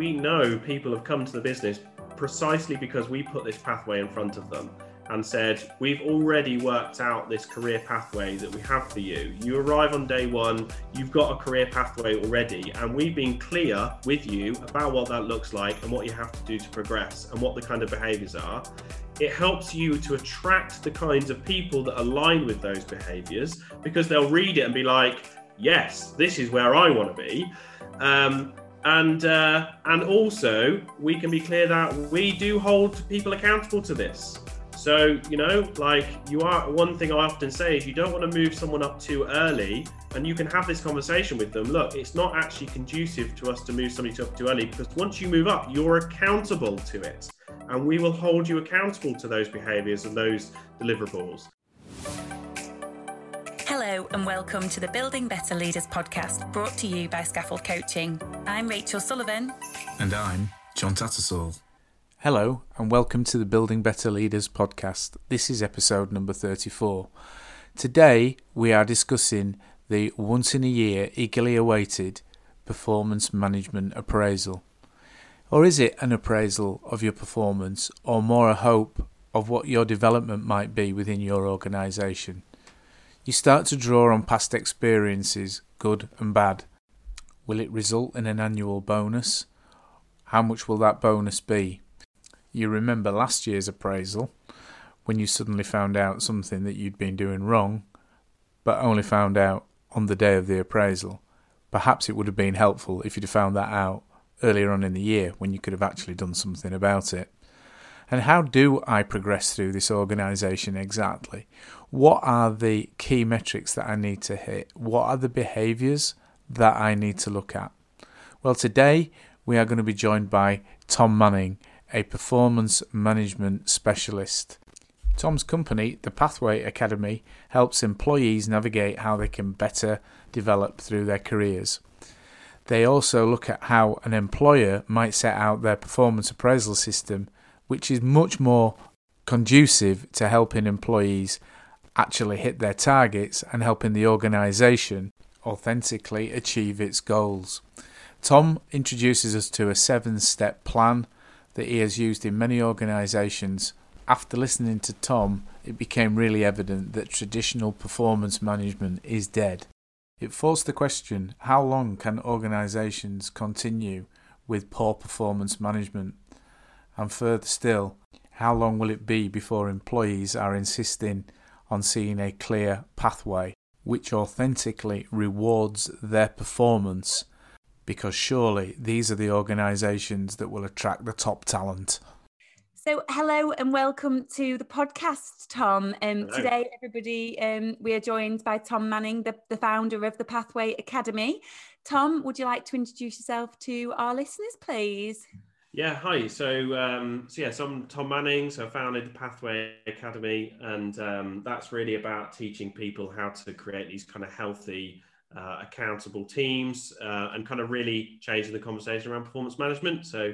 we know people have come to the business precisely because we put this pathway in front of them and said, we've already worked out this career pathway that we have for you. You arrive on day one, you've got a career pathway already, and we've been clear with you about what that looks like and what you have to do to progress and what the kind of behaviours are. It helps you to attract the kinds of people that align with those behaviours, because they'll read it and be like, yes, this is where I want to be. And also we can be clear that we do hold people accountable to this. So, one thing I often say is you don't want to move someone up too early, and you can have this conversation with them. Look, it's not actually conducive to us to move somebody up too early, because once you move up, you're accountable to it, and we will hold you accountable to those behaviours and those deliverables. Hello and welcome to the Building Better Leaders podcast, brought to you by Scaffold Coaching. I'm Rachel Sullivan. And I'm John Tattersall. Hello and welcome to the Building Better Leaders podcast. This is episode number 34. Today we are discussing the once in a year eagerly awaited performance management appraisal. Or is it an appraisal of your performance, or more a hope of what your development might be within your organisation? You start to draw on past experiences, good and bad. Will it result in an annual bonus? How much will that bonus be? You remember last year's appraisal, when you suddenly found out something that you'd been doing wrong, but only found out on the day of the appraisal. Perhaps it would have been helpful if you'd have found that out earlier on in the year, when you could have actually done something about it. And how do I progress through this organisation exactly? What are the key metrics that I need to hit? What are the behaviours that I need to look at? Well, today we are going to be joined by Tom Manning, a performance management specialist. Tom's company, the Pathway Academy, helps employees navigate how they can better develop through their careers. They also look at how an employer might set out their performance appraisal system, which is much more conducive to helping employees actually hit their targets and helping the organisation authentically achieve its goals. Tom introduces us to a 7-step plan that he has used in many organisations. After listening to Tom, it became really evident that traditional performance management is dead. It forced the question, how long can organisations continue with poor performance management? And further still, how long will it be before employees are insisting on seeing a clear pathway which authentically rewards their performance? Because surely these are the organisations that will attract the top talent. So hello and welcome to the podcast, Tom. Today, everybody, we are joined by Tom Manning, the founder of the Pathway Academy. Tom, would you like to introduce yourself to our listeners, please? Yeah, hi. So I'm Tom Manning. So I founded the Pathway Academy, and that's really about teaching people how to create these kind of healthy, accountable teams, and kind of really changing the conversation around performance management. So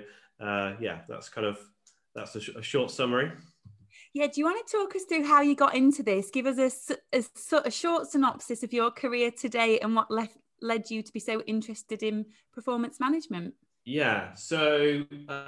that's a short summary. Yeah, do you want to talk us through how you got into this? Give us a short synopsis of your career today and what led you to be so interested in performance management. Yeah, so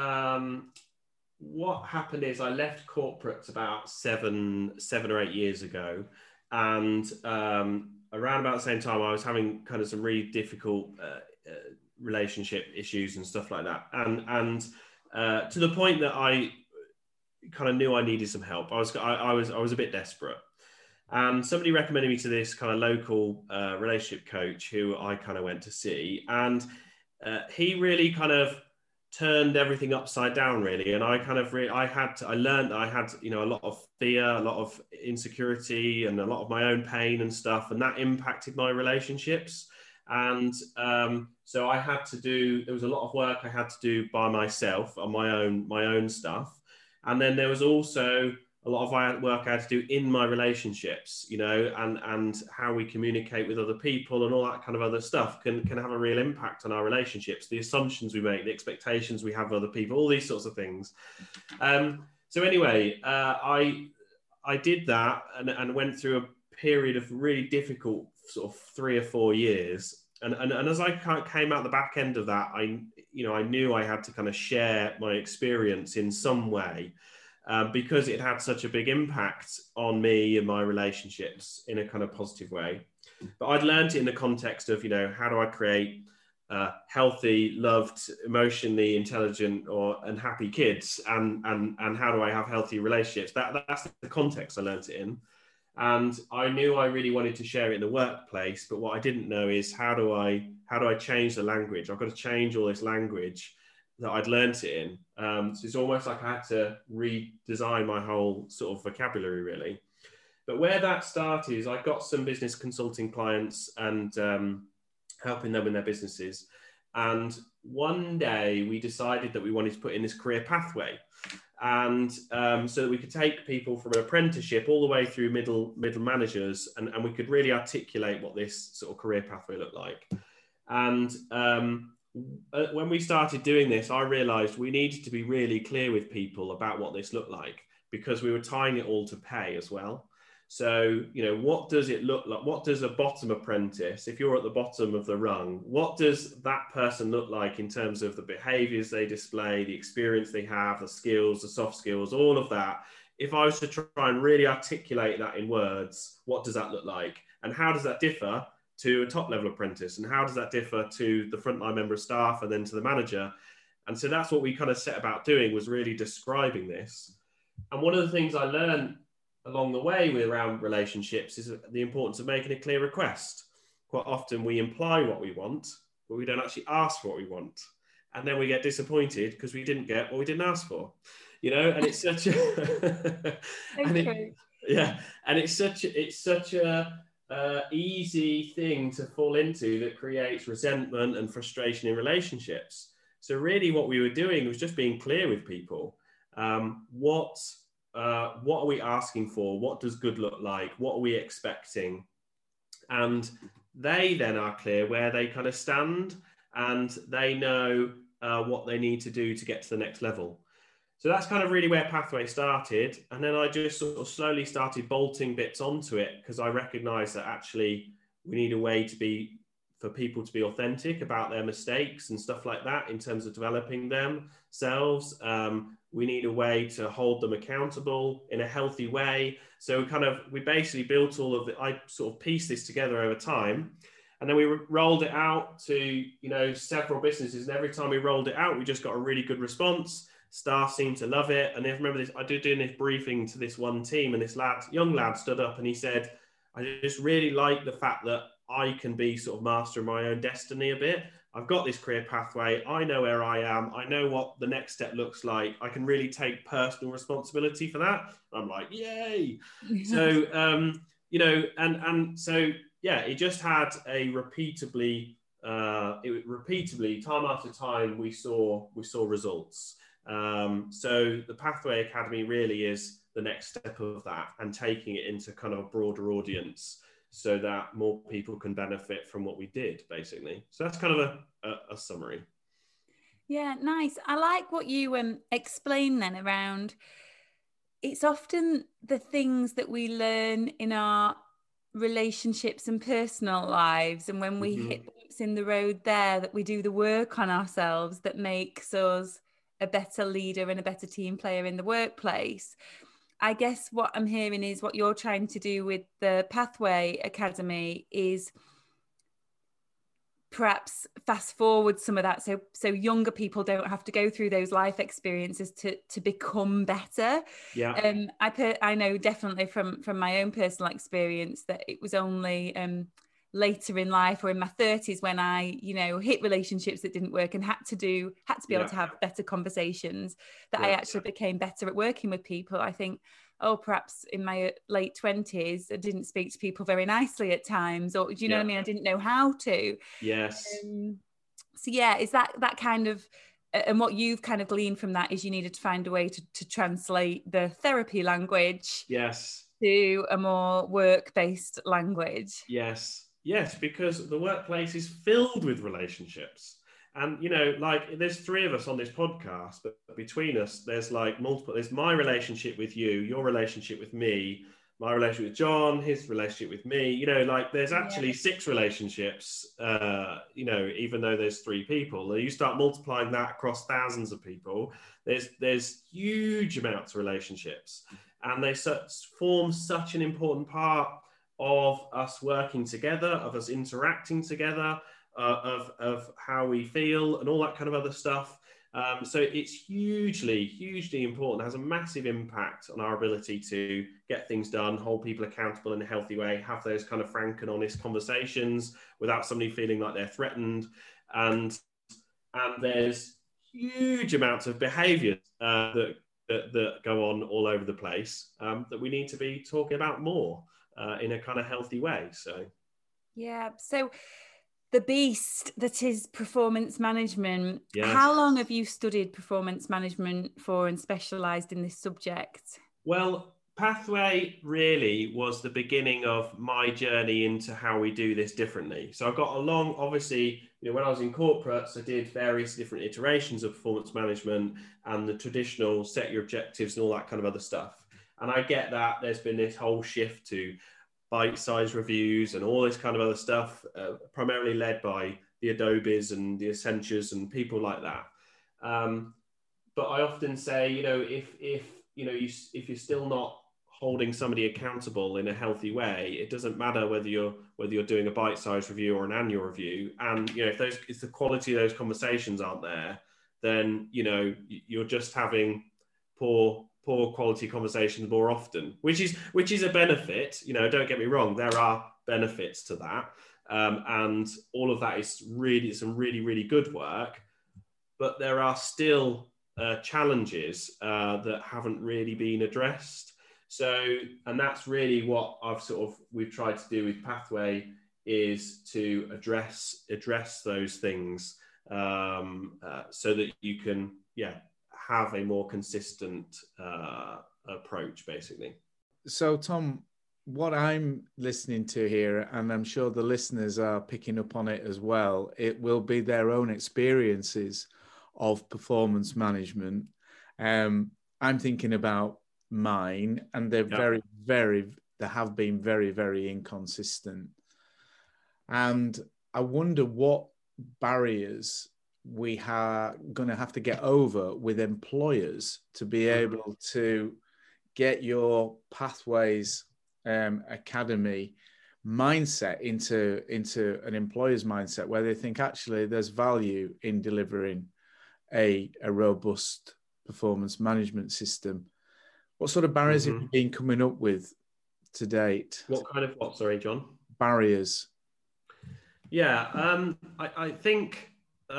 what happened is I left corporates about seven or 8 years ago, and around about the same time I was having kind of some really difficult relationship issues and stuff like that, and to the point that I kind of knew I needed some help. I was a bit desperate, and somebody recommended me to this kind of local relationship coach who I kind of went to see, and he really kind of turned everything upside down, really. And I learned that I had, a lot of fear, a lot of insecurity, and a lot of my own pain and stuff, and that impacted my relationships. And so there was a lot of work I had to do by myself on my own stuff. And then there was also a lot of work I had to do in my relationships, and how we communicate with other people and all that kind of other stuff can have a real impact on our relationships, the assumptions we make, the expectations we have of other people, all these sorts of things. So anyway, I did that and went through a period of really difficult sort of 3 or 4 years. And as I came out the back end of that, I knew I had to kind of share my experience in some way, because it had such a big impact on me and my relationships in a kind of positive way. But I'd learned it in the context of, how do I create healthy, loved, emotionally intelligent and happy kids, and how do I have healthy relationships? That's the context I learned it in. And I knew I really wanted to share it in the workplace, but what I didn't know is how do I change the language? I've got to change all this language that I'd learnt it in. So it's almost like I had to redesign my whole sort of vocabulary, really. But where that started is I got some business consulting clients and helping them in their businesses. And one day we decided that we wanted to put in this career pathway. And so that we could take people from an apprenticeship all the way through middle managers, and we could really articulate what this sort of career pathway looked like. And when we started doing this, I realized we needed to be really clear with people about what this looked like, because we were tying it all to pay as well. So, what does it look like? What does a bottom apprentice, if you're at the bottom of the rung, what does that person look like in terms of the behaviors they display, the experience they have, the skills, the soft skills, all of that? If I was to try and really articulate that in words, what does that look like? And how does that differ to a top level apprentice? And how does that differ to the frontline member of staff and then to the manager? And so that's what we kind of set about doing, was really describing this. And one of the things I learned along the way around relationships is the importance of making a clear request. Quite often we imply what we want, but we don't actually ask for what we want. And then we get disappointed because we didn't get what we didn't ask for, and it's such a, it's such a easy thing to fall into that creates resentment and frustration in relationships. So really what we were doing was just being clear with people. What are we asking for? What does good look like? What are we expecting? And they then are clear where they kind of stand, and they know what they need to do to get to the next level. So that's kind of really where Pathway started. And then I just sort of slowly started bolting bits onto it, because I recognized that actually we need a way for people to be authentic about their mistakes and stuff like that in terms of developing themselves. We need a way to hold them accountable in a healthy way. So we basically built all of it. I sort of pieced this together over time, and then we rolled it out to, several businesses. And every time we rolled it out, we just got a really good response. Staff seemed to love it. And I remember this, I did doing this briefing to this one team, and this young lad stood up and he said, I just really like the fact that I can be sort of master of my own destiny a bit. I've got this career pathway. I know where I am. I know what the next step looks like. I can really take personal responsibility for that. I'm like, yay. So, it just had a repeatedly, time after time, we saw results. So the Pathway Academy really is the next step of that, and taking it into kind of a broader audience, so that more people can benefit from what we did, basically. So that's kind of a summary. Yeah, nice. I like what you explained then around, it's often the things that we learn in our relationships and personal lives, and when we hit bumps in the road there, that we do the work on ourselves that makes us a better leader and a better team player in the workplace. I guess what I'm hearing is what you're trying to do with the Pathway Academy is perhaps fast forward some of that, so younger people don't have to go through those life experiences to become better. Yeah. I know definitely from my own personal experience that it was only later in life, or in my 30s, when I hit relationships that didn't work and had to be able to have better conversations, that I actually became better at working with people. I think, perhaps in my late 20s, I didn't speak to people very nicely at times, or do you know what I mean? I didn't know how to. Yes. So is that kind of, and what you've kind of gleaned from that is you needed to find a way to translate the therapy language to a more work-based language. Yes, because the workplace is filled with relationships. And, there's three of us on this podcast, but between us, there's multiple. There's my relationship with you, your relationship with me, my relationship with John, his relationship with me, you know, like there's actually 6 relationships, you know, even though there's 3 people. You start multiplying that across thousands of people, there's huge amounts of relationships, and they form such an important part of us working together, of us interacting together, of how we feel and all that kind of other stuff. So it's hugely important. It has a massive impact on our ability to get things done, hold people accountable in a healthy way, have those kind of frank and honest conversations without somebody feeling like they're threatened. And there's huge amounts of behaviours that go on all over the place that we need to be talking about more in a kind of healthy way. So the beast that is performance management. Yes. How long have you studied performance management for and specialised in this subject? Well, Pathway really was the beginning of my journey into how we do this differently. So I got along, obviously, you know, when I was in corporates, I did various different iterations of performance management and the traditional set your objectives and all that kind of other stuff. And I get that there's been this whole shift to bite-sized reviews and all this kind of other stuff, primarily led by the Adobes and the Accentures and people like that. But I often say, you know, if you're still not holding somebody accountable in a healthy way, it doesn't matter whether you're doing a bite-sized review or an annual review. And you know, if the quality of those conversations aren't there, then you know you're just having poor quality conversations more often, which is a benefit. You know, don't get me wrong, there are benefits to that, and all of that is really some really good work, but there are still challenges that haven't really been addressed. So, and that's really what we've tried to do with Pathway, is to address those things so that you can have a more consistent approach, basically. So, Tom, what I'm listening to here, and I'm sure the listeners are picking up on it as well, it will be their own experiences of performance management. I'm thinking about mine, and they're they have been very inconsistent. And I wonder what barriers we are going to have to get over with employers to be able to get your Pathways Academy mindset into an employer's mindset, where they think actually there's value in delivering a robust performance management system. What sort of barriers have you been coming up with to date? What kind of what? Sorry, John. Barriers. Yeah, I think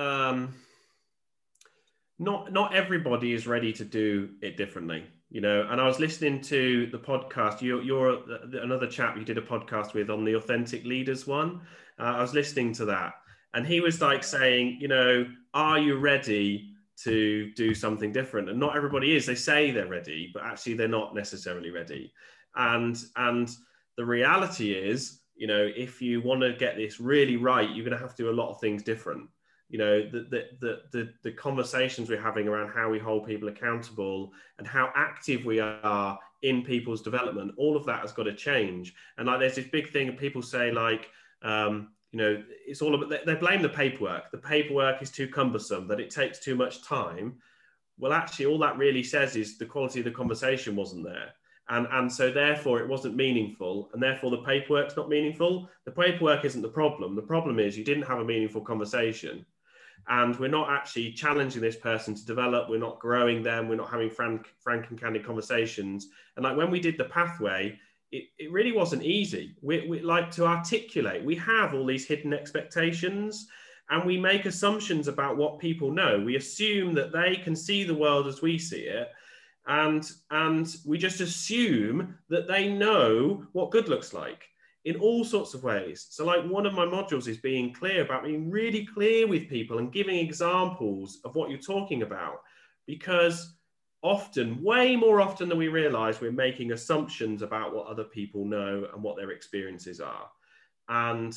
not everybody is ready to do it differently, you know. And I was listening to the podcast. You're another chap you did a podcast with on the Authentic Leaders one. I was listening to that, and he was like saying, you know, are you ready to do something different? And not everybody is. They say they're ready, but actually they're not necessarily ready. And the reality is, you know, if you want to get this really right, you're going to have to do a lot of things different. You know, the conversations we're having around how we hold people accountable and how active we are in people's development, all of that has got to change. And like, there's this big thing, and people say like, you know, it's all about, they blame the paperwork. The paperwork is too cumbersome, that it takes too much time. Well, actually, all that really says is the quality of the conversation wasn't there. And so therefore it wasn't meaningful, and therefore the paperwork's not meaningful. The paperwork isn't the problem. The problem is you didn't have a meaningful conversation, and we're not actually challenging this person to develop. We're not growing them. We're not having frank and candid conversations. And like when we did the Pathway, it really wasn't easy. We like to articulate. We have all these hidden expectations, and we make assumptions about what people know. We assume that they can see the world as we see it. And we just assume that they know what good looks like in all sorts of ways. So like one of my modules is being really clear with people and giving examples of what you're talking about, because often, way more often than we realize, we're making assumptions about what other people know and what their experiences are. And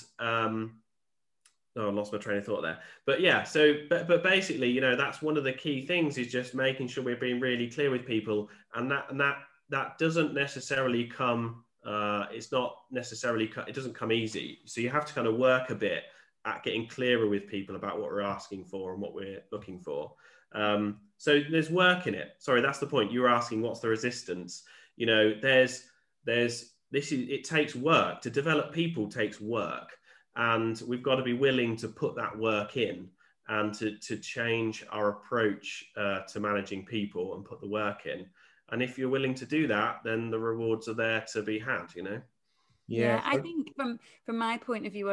I lost my train of thought there. But yeah, so but basically, you know, that's one of the key things, is just making sure we're being really clear with people, and that doesn't necessarily come It's not necessarily, it doesn't come easy. So you have to kind of work a bit at getting clearer with people about what we're asking for and what we're looking for. So there's work in it. Sorry, that's the point. You were asking what's the resistance. You know, it takes work to develop people, takes work, and we've got to be willing to put that work in and to change our approach to managing people and put the work in. And if you're willing to do that, then the rewards are there to be had, you know? Yeah, I think from my point of view,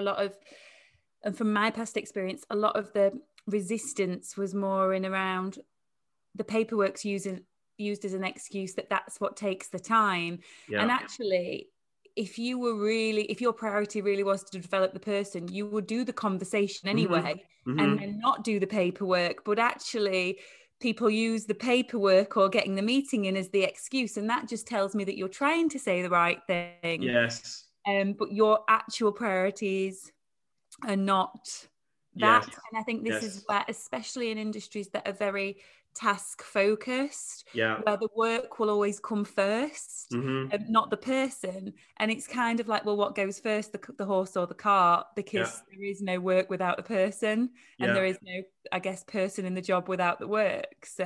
and from my past experience, a lot of the resistance was more in around the paperwork's used as an excuse that's what takes the time. Yeah. And actually, if your priority really was to develop the person, you would do the conversation anyway, and then not do the paperwork. But actually, people use the paperwork or getting the meeting in as the excuse, and that just tells me that you're trying to say the right thing. Yes. But your actual priorities are not that. Yes. And I think this is where, especially in industries that are very task focused, where the work will always come first, not the person. And it's kind of like, well, what goes first, the horse or the cart? Because there is no work without the person, and there is no, I guess, person in the job without the work. So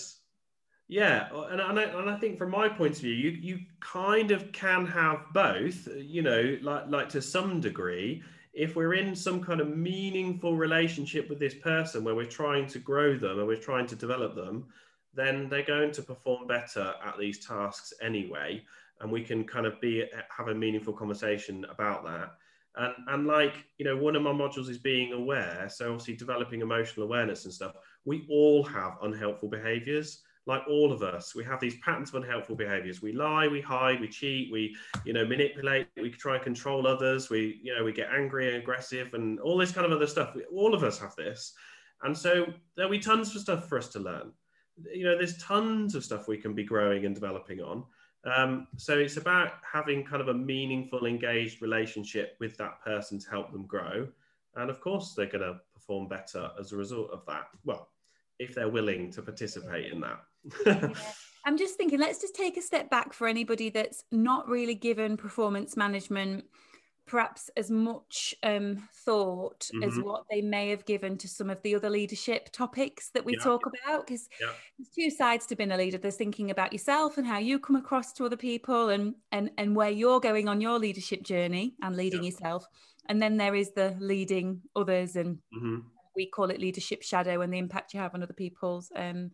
yeah, and I think from my point of view, you kind of can have both, you know, like to some degree. If we're in some kind of meaningful relationship with this person where we're trying to grow them and we're trying to develop them, then they're going to perform better at these tasks anyway. And we can kind of have a meaningful conversation about that. And like, you know, one of my modules is being aware. So obviously developing emotional awareness and stuff. We all have unhelpful behaviors. Like all of us, we have these patterns of unhelpful behaviors. We lie, we hide, we cheat, we, you know, manipulate, we try and control others. We get angry and aggressive and all this kind of other stuff. All of us have this. And so there'll be tons of stuff for us to learn. You know, there's tons of stuff we can be growing and developing on. So it's about having kind of a meaningful, engaged relationship with that person to help them grow. And of course, they're going to perform better as a result of that. Well, if they're willing to participate in that. I'm just thinking, let's just take a step back for anybody that's not really given performance management perhaps as much thought as what they may have given to some of the other leadership topics that we talk about, because there's two sides to being a leader. There's thinking about yourself and how you come across to other people and where you're going on your leadership journey and leading yourself, and then there is the leading others, and we call it leadership shadow, and the impact you have on other people's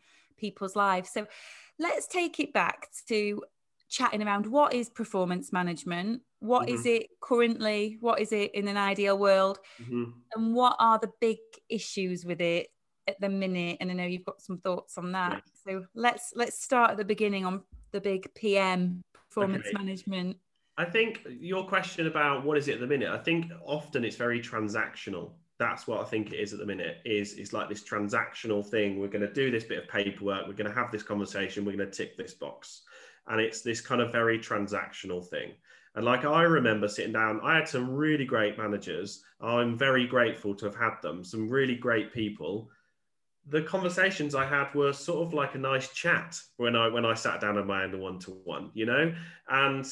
lives. So let's take it back to chatting around what is performance management, what is it currently, what is it in an ideal world, and what are the big issues with it at the minute. And I know you've got some thoughts on that. So let's start at the beginning on the big PM, performance management. I think your question about what is it at the minute, I think often it's very transactional. That's what I think it is at the minute, is like this transactional thing. We're going to do this bit of paperwork. We're going to have this conversation. We're going to tick this box. And it's this kind of very transactional thing. And like, I remember sitting down, I had some really great managers. I'm very grateful to have had them, some really great people. The conversations I had were sort of like a nice chat when I sat down on my own one-to-one, you know, and,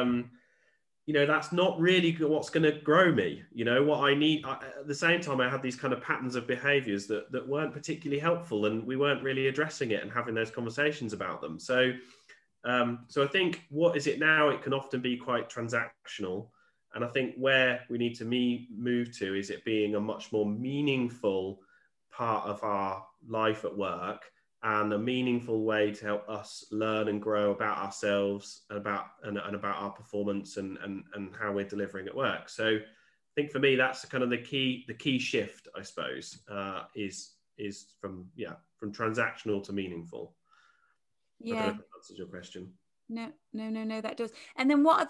you know, that's not really what's going to grow me. You know, what I need at the same time, I had these kind of patterns of behaviors that weren't particularly helpful, and we weren't really addressing it and having those conversations about them. So I think, what is it now? It can often be quite transactional. And I think where we need to move to is it being a much more meaningful part of our life at work, and a meaningful way to help us learn and grow about ourselves and about our performance and how we're delivering at work. So I think for me, that's kind of the key shift, I suppose, is from transactional to meaningful. I don't know if that answers your question. No, that does. And then what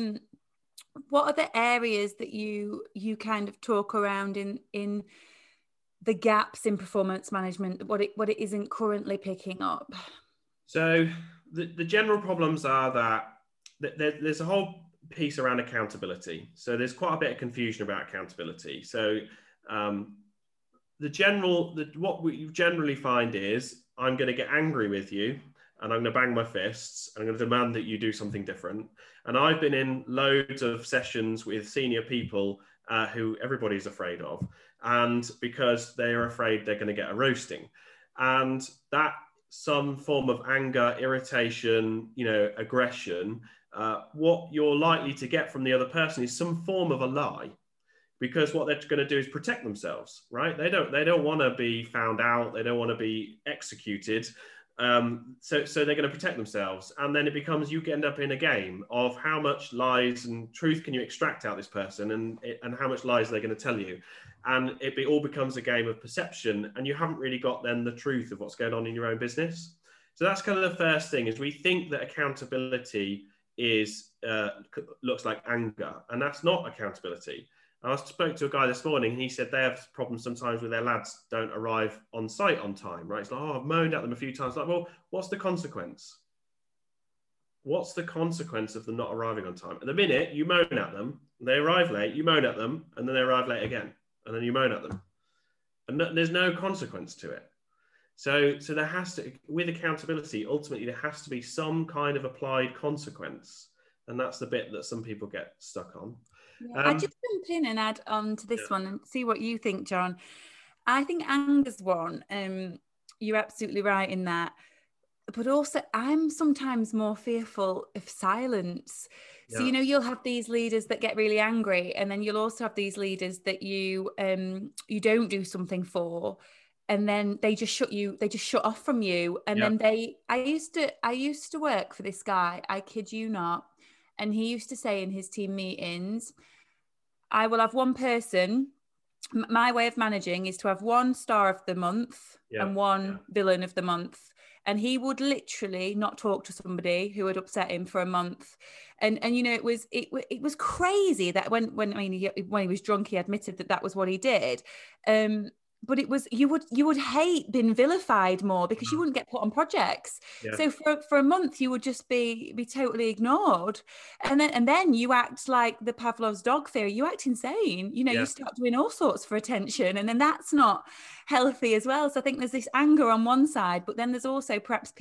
are the areas that you kind of talk around in the gaps in performance management, what it isn't currently picking up? So the general problems are that there's a whole piece around accountability. So there's quite a bit of confusion about accountability. So what we generally find is, I'm going to get angry with you. and I'm going to bang my fists, and I'm going to demand that you do something different. And I've been in loads of sessions with senior people who everybody's afraid of, and because they are afraid they're going to get a roasting. And that some form of anger, irritation, aggression, what you're likely to get from the other person is some form of a lie, because what they're going to do is protect themselves, right? They don't want to be found out. They don't want to be executed. So they're going to protect themselves. And then it becomes, you end up in a game of how much lies and truth can you extract out of this person, and how much lies they're going to tell you. And it all becomes a game of perception, and you haven't really got then the truth of what's going on in your own business. So that's kind of the first thing, is we think that accountability looks like anger, and that's not accountability. I spoke to a guy this morning, and he said they have problems sometimes with their lads don't arrive on site on time, right? It's like, I've moaned at them a few times. Like, well, what's the consequence? What's the consequence of them not arriving on time? At the minute, you moan at them, they arrive late, you moan at them, and then they arrive late again, and then you moan at them. And there's no consequence to it. So there has to, with accountability, ultimately there has to be some kind of applied consequence. And that's the bit that some people get stuck on. Yeah, I'd just jump in and add on to this one and see what you think, John. I think anger's one. You're absolutely right in that. But also, I'm sometimes more fearful of silence. So, you'll have these leaders that get really angry, and then you'll also have these leaders that you don't do something for, and then they just shut off from you. And then I used to work for this guy, I kid you not. And he used to say in his team meetings, I will have one person. My way of managing is to have one star of the month and one villain of the month. And he would literally not talk to somebody who had upset him for a month. And it was crazy that when he was drunk, he admitted that was what he did. But it was, you would hate being vilified more, because you wouldn't get put on projects. Yeah. So for a month you would just be totally ignored, and then you act like the Pavlov's dog theory. You act insane. You start doing all sorts for attention, and then that's not healthy as well. So I think there's this anger on one side, but then there's also perhaps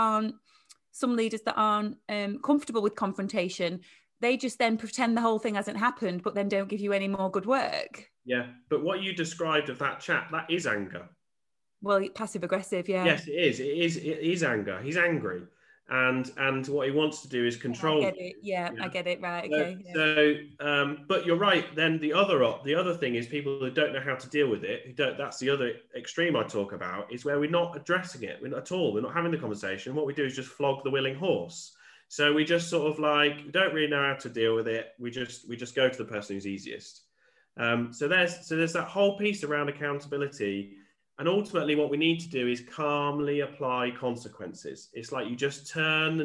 some leaders that aren't comfortable with confrontation. They just then pretend the whole thing hasn't happened, but then don't give you any more good work. Yeah, but what you described of that chap, that is anger. Well, passive aggressive, yeah. Yes, it is. It is anger. He's angry, and what he wants to do is control. I get it. Yeah, I get it. Right. Okay. But you're right. Then the other thing is people who don't know how to deal with it. That's the other extreme I talk about, is where we're not addressing it. We're not at all. We're not having the conversation. What we do is just flog the willing horse. So we just sort of like don't really know how to deal with it. We just go to the person who's easiest. So there's that whole piece around accountability, and ultimately what we need to do is calmly apply consequences. It's like you just turn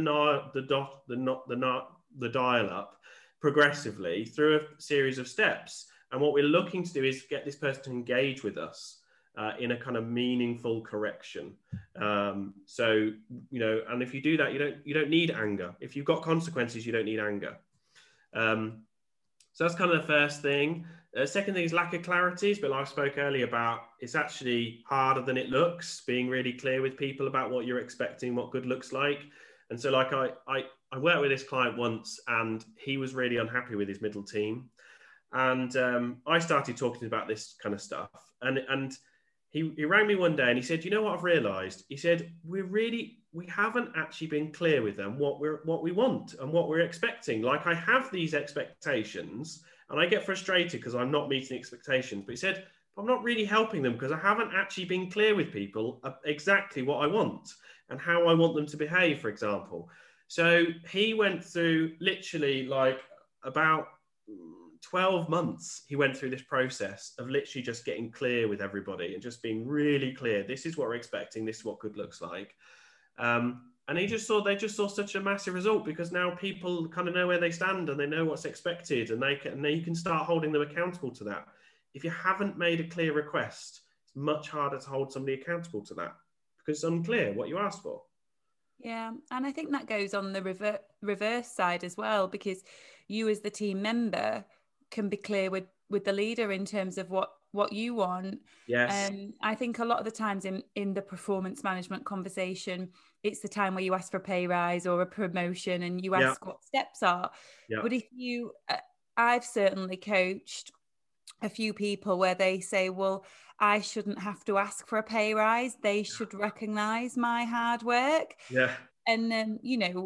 the dial up progressively through a series of steps, and what we're looking to do is get this person to engage with us in a kind of meaningful correction. And if you do that, you don't need anger. If you've got consequences, you don't need anger. So that's kind of the first thing. Second thing is lack of clarity. It's a bit like I spoke earlier about. It's actually harder than it looks, being really clear with people about what you're expecting, what good looks like. And so like I worked with this client once, and he was really unhappy with his middle team. And I started talking about this kind of stuff. And he rang me one day and he said, you know what I've realized? He said, we haven't actually been clear with them what we want and what we're expecting. Like, I have these expectations and I get frustrated because I'm not meeting expectations. But he said, I'm not really helping them because I haven't actually been clear with people exactly what I want and how I want them to behave, for example. So he went through literally like about 12 months. He went through this process of literally just getting clear with everybody and just being really clear. This is what we're expecting. This is what good looks like. And they just saw such a massive result, because now people kind of know where they stand and they know what's expected, and you can start holding them accountable to that. If you haven't made a clear request, it's much harder to hold somebody accountable to that because it's unclear what you asked for. Yeah, and I think that goes on the reverse side as well, because you as the team member can be clear with with the leader in terms of what you want. Yes. I think a lot of the times in the performance management conversation, it's the time where you ask for a pay rise or a promotion and you ask what steps are. But if you, I've certainly coached a few people where they say, well, I shouldn't have to ask for a pay rise. They should recognize my hard work. Yeah. And then,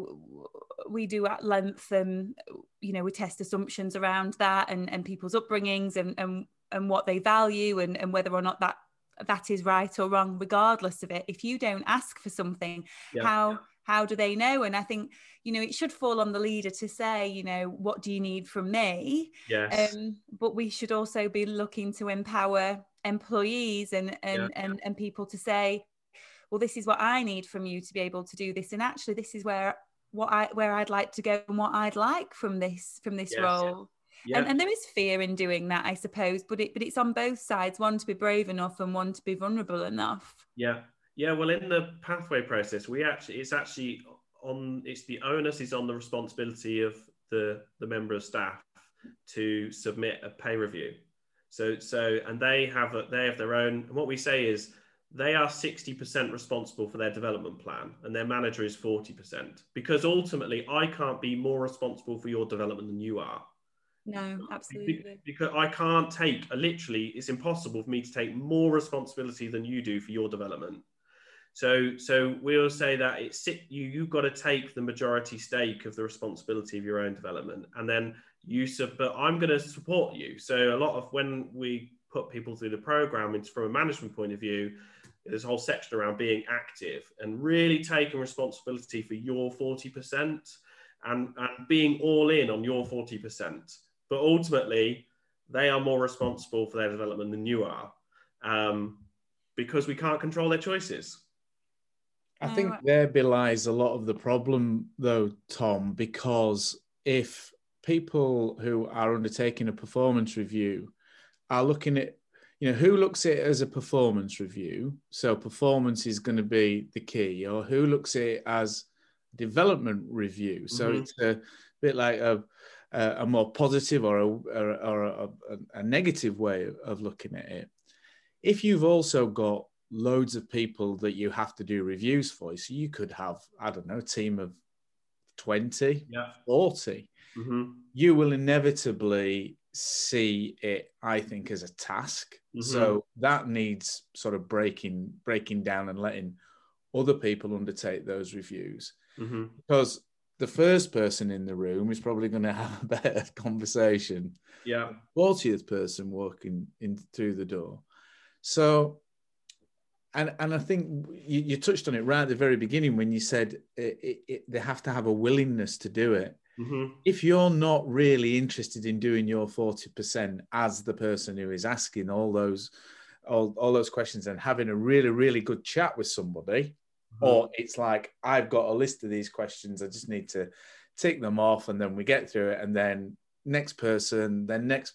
we do at length, we test assumptions around that and people's upbringings and what they value and whether or not that is right or wrong, regardless of it. If you don't ask for something, how do they know? And I think, it should fall on the leader to say, what do you need from me? Yes. But we should also be looking to empower employees and people to say, well, this is what I need from you to be able to do this. And actually, this is where I'd like to go and what I'd like from this role. Yeah. And there is fear in doing that, I suppose, but it's on both sides, one to be brave enough and one to be vulnerable enough. Yeah. Yeah. Well, in the pathway process, it's the onus is on the responsibility of the member of staff to submit a pay review. So and they have their own, and what we say is they are 60% responsible for their development plan and their manager is 40%, because ultimately I can't be more responsible for your development than you are. No, absolutely. Because I can't it's impossible for me to take more responsibility than you do for your development. So we'll say that you've got to take the majority stake of the responsibility of your own development, and then but I'm going to support you. So a lot of when we put people through the program, it's from a management point of view, there's a whole section around being active and really taking responsibility for your 40% and being all in on your 40%. But ultimately, they are more responsible for their development than you are, because we can't control their choices. I think there belies a lot of the problem, though, Tom, because if people who are undertaking a performance review are looking at, who looks at it as a performance review, so performance is going to be the key, or who looks at it as development review, so it's a bit like a more positive or a negative way of looking at it. If you've also got loads of people that you have to do reviews for, so you could have, I don't know, a team of 20, 40, you will inevitably see it, I think, as a task. So that needs sort of breaking down and letting other people undertake those reviews, because the first person in the room is probably going to have a better conversation. Yeah. 40th person walking in through the door. So, and I think you touched on it right at the very beginning when you said they have to have a willingness to do it. If you're not really interested in doing your 40% as the person who is asking all those questions and having a really, really good chat with somebody, or it's like, I've got a list of these questions, I just need to tick them off and then we get through it and then next person,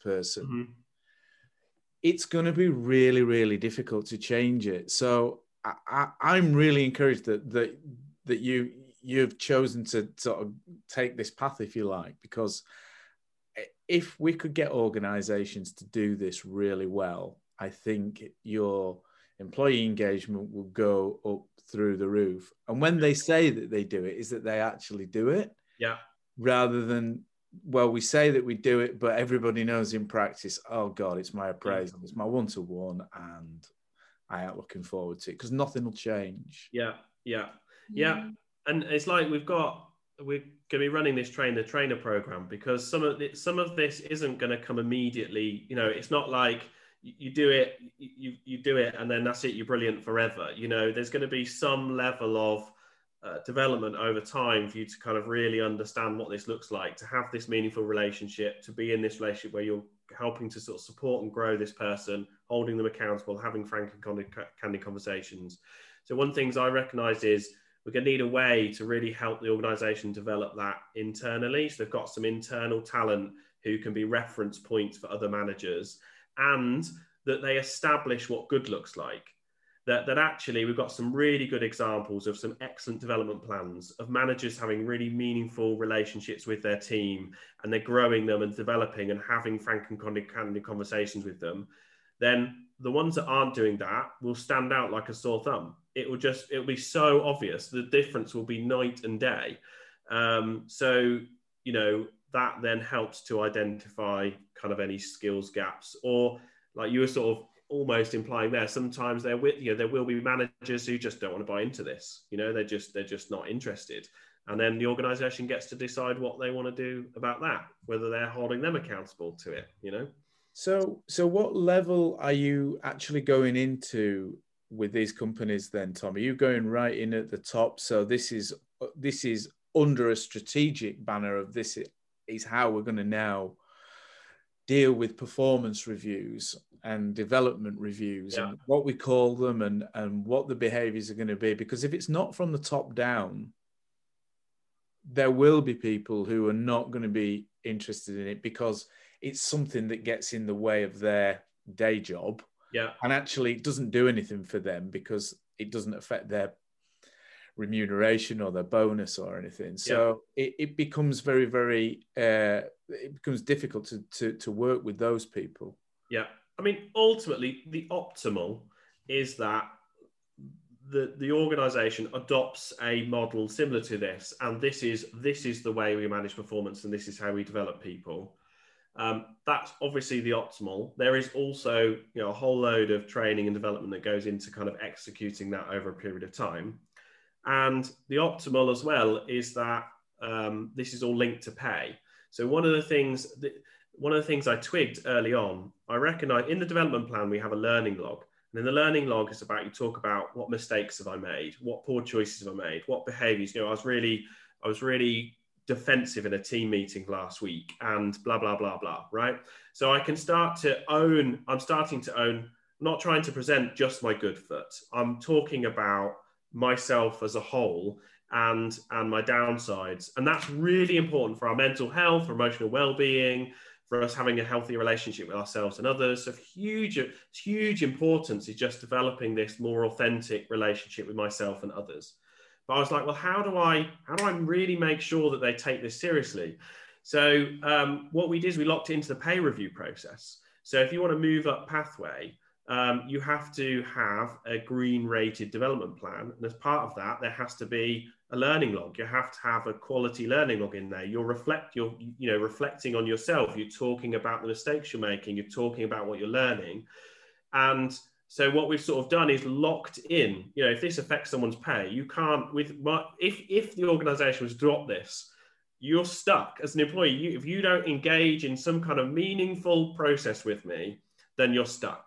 it's going to be really, really difficult to change it. So I'm really encouraged that you've chosen to sort of take this path, if you like, because if we could get organizations to do this really well, I think your employee engagement will go up through the roof. And when they say that they do it, is that they actually do it. Yeah. Rather than, well, we say that we do it, but everybody knows in practice, oh God, it's my appraisal, it's my one-to-one, and I am looking forward to it because nothing will change. Yeah. And it's like we're going to be running this trainer program, because some of this isn't going to come immediately. It's not like you do it, you do it, and then that's it. You're brilliant forever. There's going to be some level of development over time for you to kind of really understand what this looks like, to have this meaningful relationship, to be in this relationship where you're helping to sort of support and grow this person, holding them accountable, having frank and candid conversations. So one of the things I recognise is we're going to need a way to really help the organisation develop that internally. So they've got some internal talent who can be reference points for other managers, and that they establish what good looks like. that actually we've got some really good examples of some excellent development plans of managers having really meaningful relationships with their team, and they're growing them and developing and having frank and candid conversations with them, then the ones that aren't doing that will stand out like a sore thumb. It'll be so obvious. The difference will be night and day. So, you know, that then helps to identify kind of any skills gaps, or like you were sort of almost implying there, sometimes there will be managers who just don't want to buy into this. You know, they're just not interested. And then the organization gets to decide what they want to do about that, whether they're holding them accountable to it, you know? So what level are you actually going into with these companies then, Tom? Are you going right in at the top? So this is under a strategic banner of this is how we're going to now deal with performance reviews and development reviews, and what we call them and what the behaviors are going to be. Because if it's not from the top down, there will be people who are not going to be interested in it because it's something that gets in the way of their day job. Yeah. And actually it doesn't do anything for them because it doesn't affect their remuneration or their bonus or anything. So it becomes very, very, it becomes difficult to work with those people. Yeah. I mean, ultimately, the optimal is that the organization adopts a model similar to this, and this is the way we manage performance, and this is how we develop people. That's obviously the optimal. There is also, you know, a whole load of training and development that goes into kind of executing that over a period of time. And the optimal as well is that this is all linked to pay. So one of the things I twigged early on, I recognize in the development plan, we have a learning log. And in the learning log is about, you talk about what mistakes have I made? What poor choices have I made? What behaviors? You know, I was really defensive in a team meeting last week and blah, blah, blah, blah, right? So I can I'm starting to own, not trying to present just my good foot. I'm talking about myself as a whole and my downsides. And that's really important for our mental health, for emotional well-being, for us having a healthy relationship with ourselves and others. So huge importance is just developing this more authentic relationship with myself and others. But I was like, well, how do I really make sure that they take this seriously? So what we did is we locked it into the pay review process. So if you want to move up pathway, you have to have a green rated development plan. And as part of that, there has to be a learning log. You have to have a quality learning log in there. You're reflecting on yourself. You're talking about the mistakes you're making. You're talking about what you're learning. And so what we've sort of done is locked in, you know, if this affects someone's pay, you can't, if the organization was to drop this, you're stuck as an employee. If you don't engage in some kind of meaningful process with me, then you're stuck.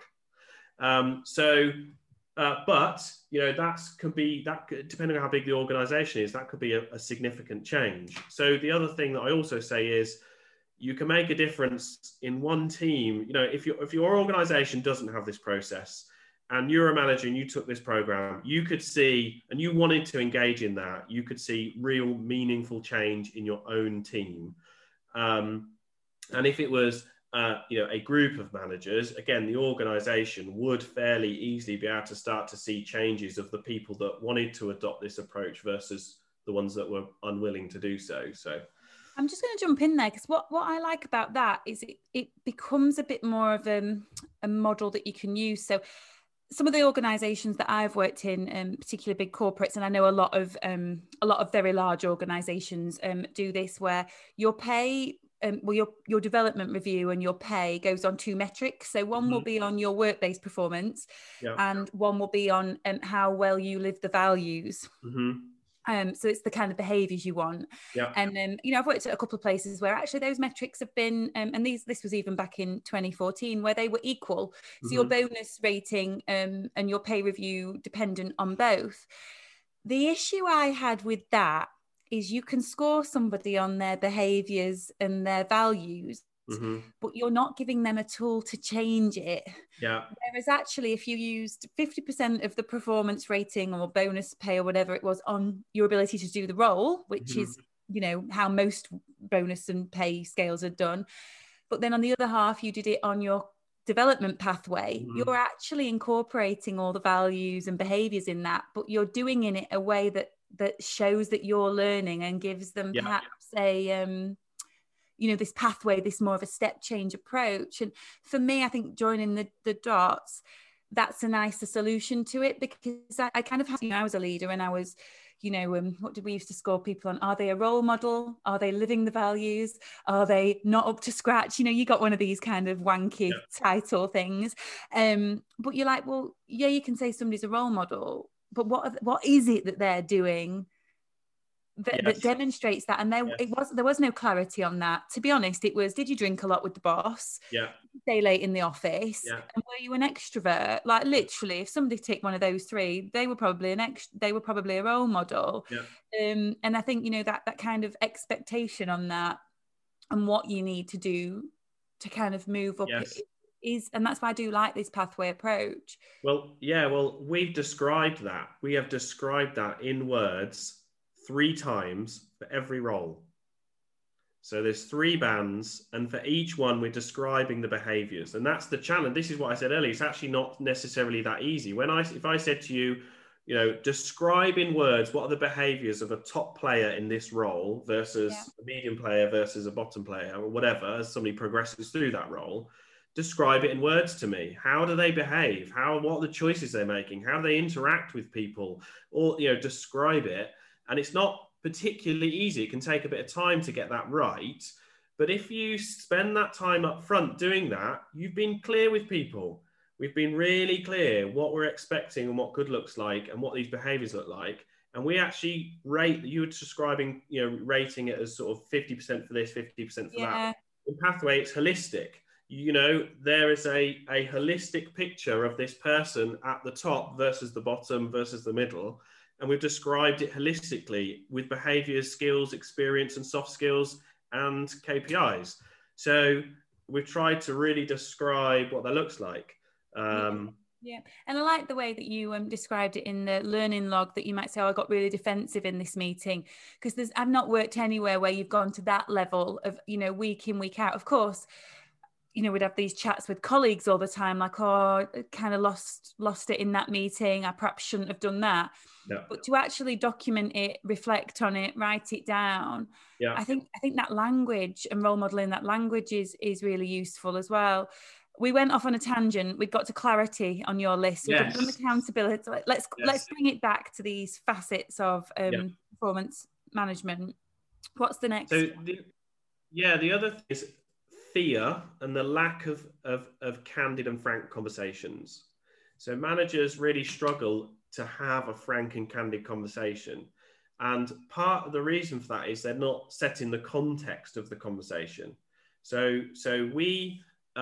But you know, depending on how big the organization is, that could be a significant change. So the other thing that I also say is you can make a difference in one team. You know, if your organization doesn't have this process and you're a manager and you took this program, you could see, and you wanted to engage in that, you could see real meaningful change in your own team. And if it was a group of managers, again, the organization would fairly easily be able to start to see changes of the people that wanted to adopt this approach versus the ones that were unwilling to do so. So I'm just going to jump in there because what I like about that is it becomes a bit more of a model that you can use. So some of the organizations that I've worked in, particularly big corporates, and I know a lot of very large organizations do this, where your pay, your development review and your pay goes on two metrics. So one will be on your work-based performance, and one will be on how well you live the values. So it's the kind of behaviours you want. And I've worked at a couple of places where actually those metrics have been, and this was even back in 2014, where they were equal. So your bonus rating and your pay review dependent on both. The issue I had with that is you can score somebody on their behaviours and their values, but you're not giving them a tool to change it. Whereas actually, if you used 50% of the performance rating or bonus pay or whatever it was on your ability to do the role, which is, you know, how most bonus and pay scales are done. But then on the other half, you did it on your development pathway, you're actually incorporating all the values and behaviors in that, but you're doing in it a way that shows that you're learning and gives them perhaps a this pathway, this more of a step change approach. And for me, I think joining the dots, that's a nicer solution to it, because I kind of had, I was a leader and I was, what did we used to score people on? Are they a role model? Are they living the values? Are they not up to scratch? You got one of these kind of wanky title things. But you're like, well, yeah, you can say somebody's a role model, but what is it that they're doing that demonstrates that? And there was no clarity on that. To be honest, it was, did you drink a lot with the boss? Yeah. Stay late in the office? Yeah. And were you an extrovert? Like, literally, if somebody ticked one of those three, they were probably a role model. Yeah. And I think, that kind of expectation on that and what you need to do to kind of move up is, and that's why I do like this pathway approach. Well, we've described that. We have described that in words 3 times for every role. So there's 3 bands, and for each one we're describing the behaviors, and that's the challenge. This is what I said earlier. It's actually not necessarily that easy. If I said to you, describe in words what are the behaviors of a top player in this role versus a medium player versus a bottom player, or whatever, as somebody progresses through that role, describe it in words to me. How do they behave? What are the choices they're making? How do they interact with people? Or, describe it. And it's not particularly easy. It can take a bit of time to get that right. But if you spend that time up front doing that, you've been clear with people. We've been really clear what we're expecting and what good looks like and what these behaviors look like. And we actually rate, you were describing, rating it as sort of 50% for this, 50% for that. In Pathway, it's holistic. There is a holistic picture of this person at the top versus the bottom versus the middle. And we've described it holistically with behaviors, skills, experience, and soft skills and KPIs. So we've tried to really describe what that looks like. Yeah. And I like the way that you described it in the learning log, that you might say, I got really defensive in this meeting, because I've not worked anywhere where you've gone to that level of, week in, week out. Of course, we'd have these chats with colleagues all the time, like, I kind of lost it in that meeting. I perhaps shouldn't have done that. Yeah. But to actually document it, reflect on it, write it down. Yeah. I think that language and role modeling that language is really useful as well. We went off on a tangent. We got to clarity on your list. We've done accountability. Let's bring it back to these facets of performance management. What's the next? So the other thing is fear and the lack of candid and frank conversations. So managers really struggle to have a frank and candid conversation. And part of the reason for that is they're not setting the context of the conversation. So we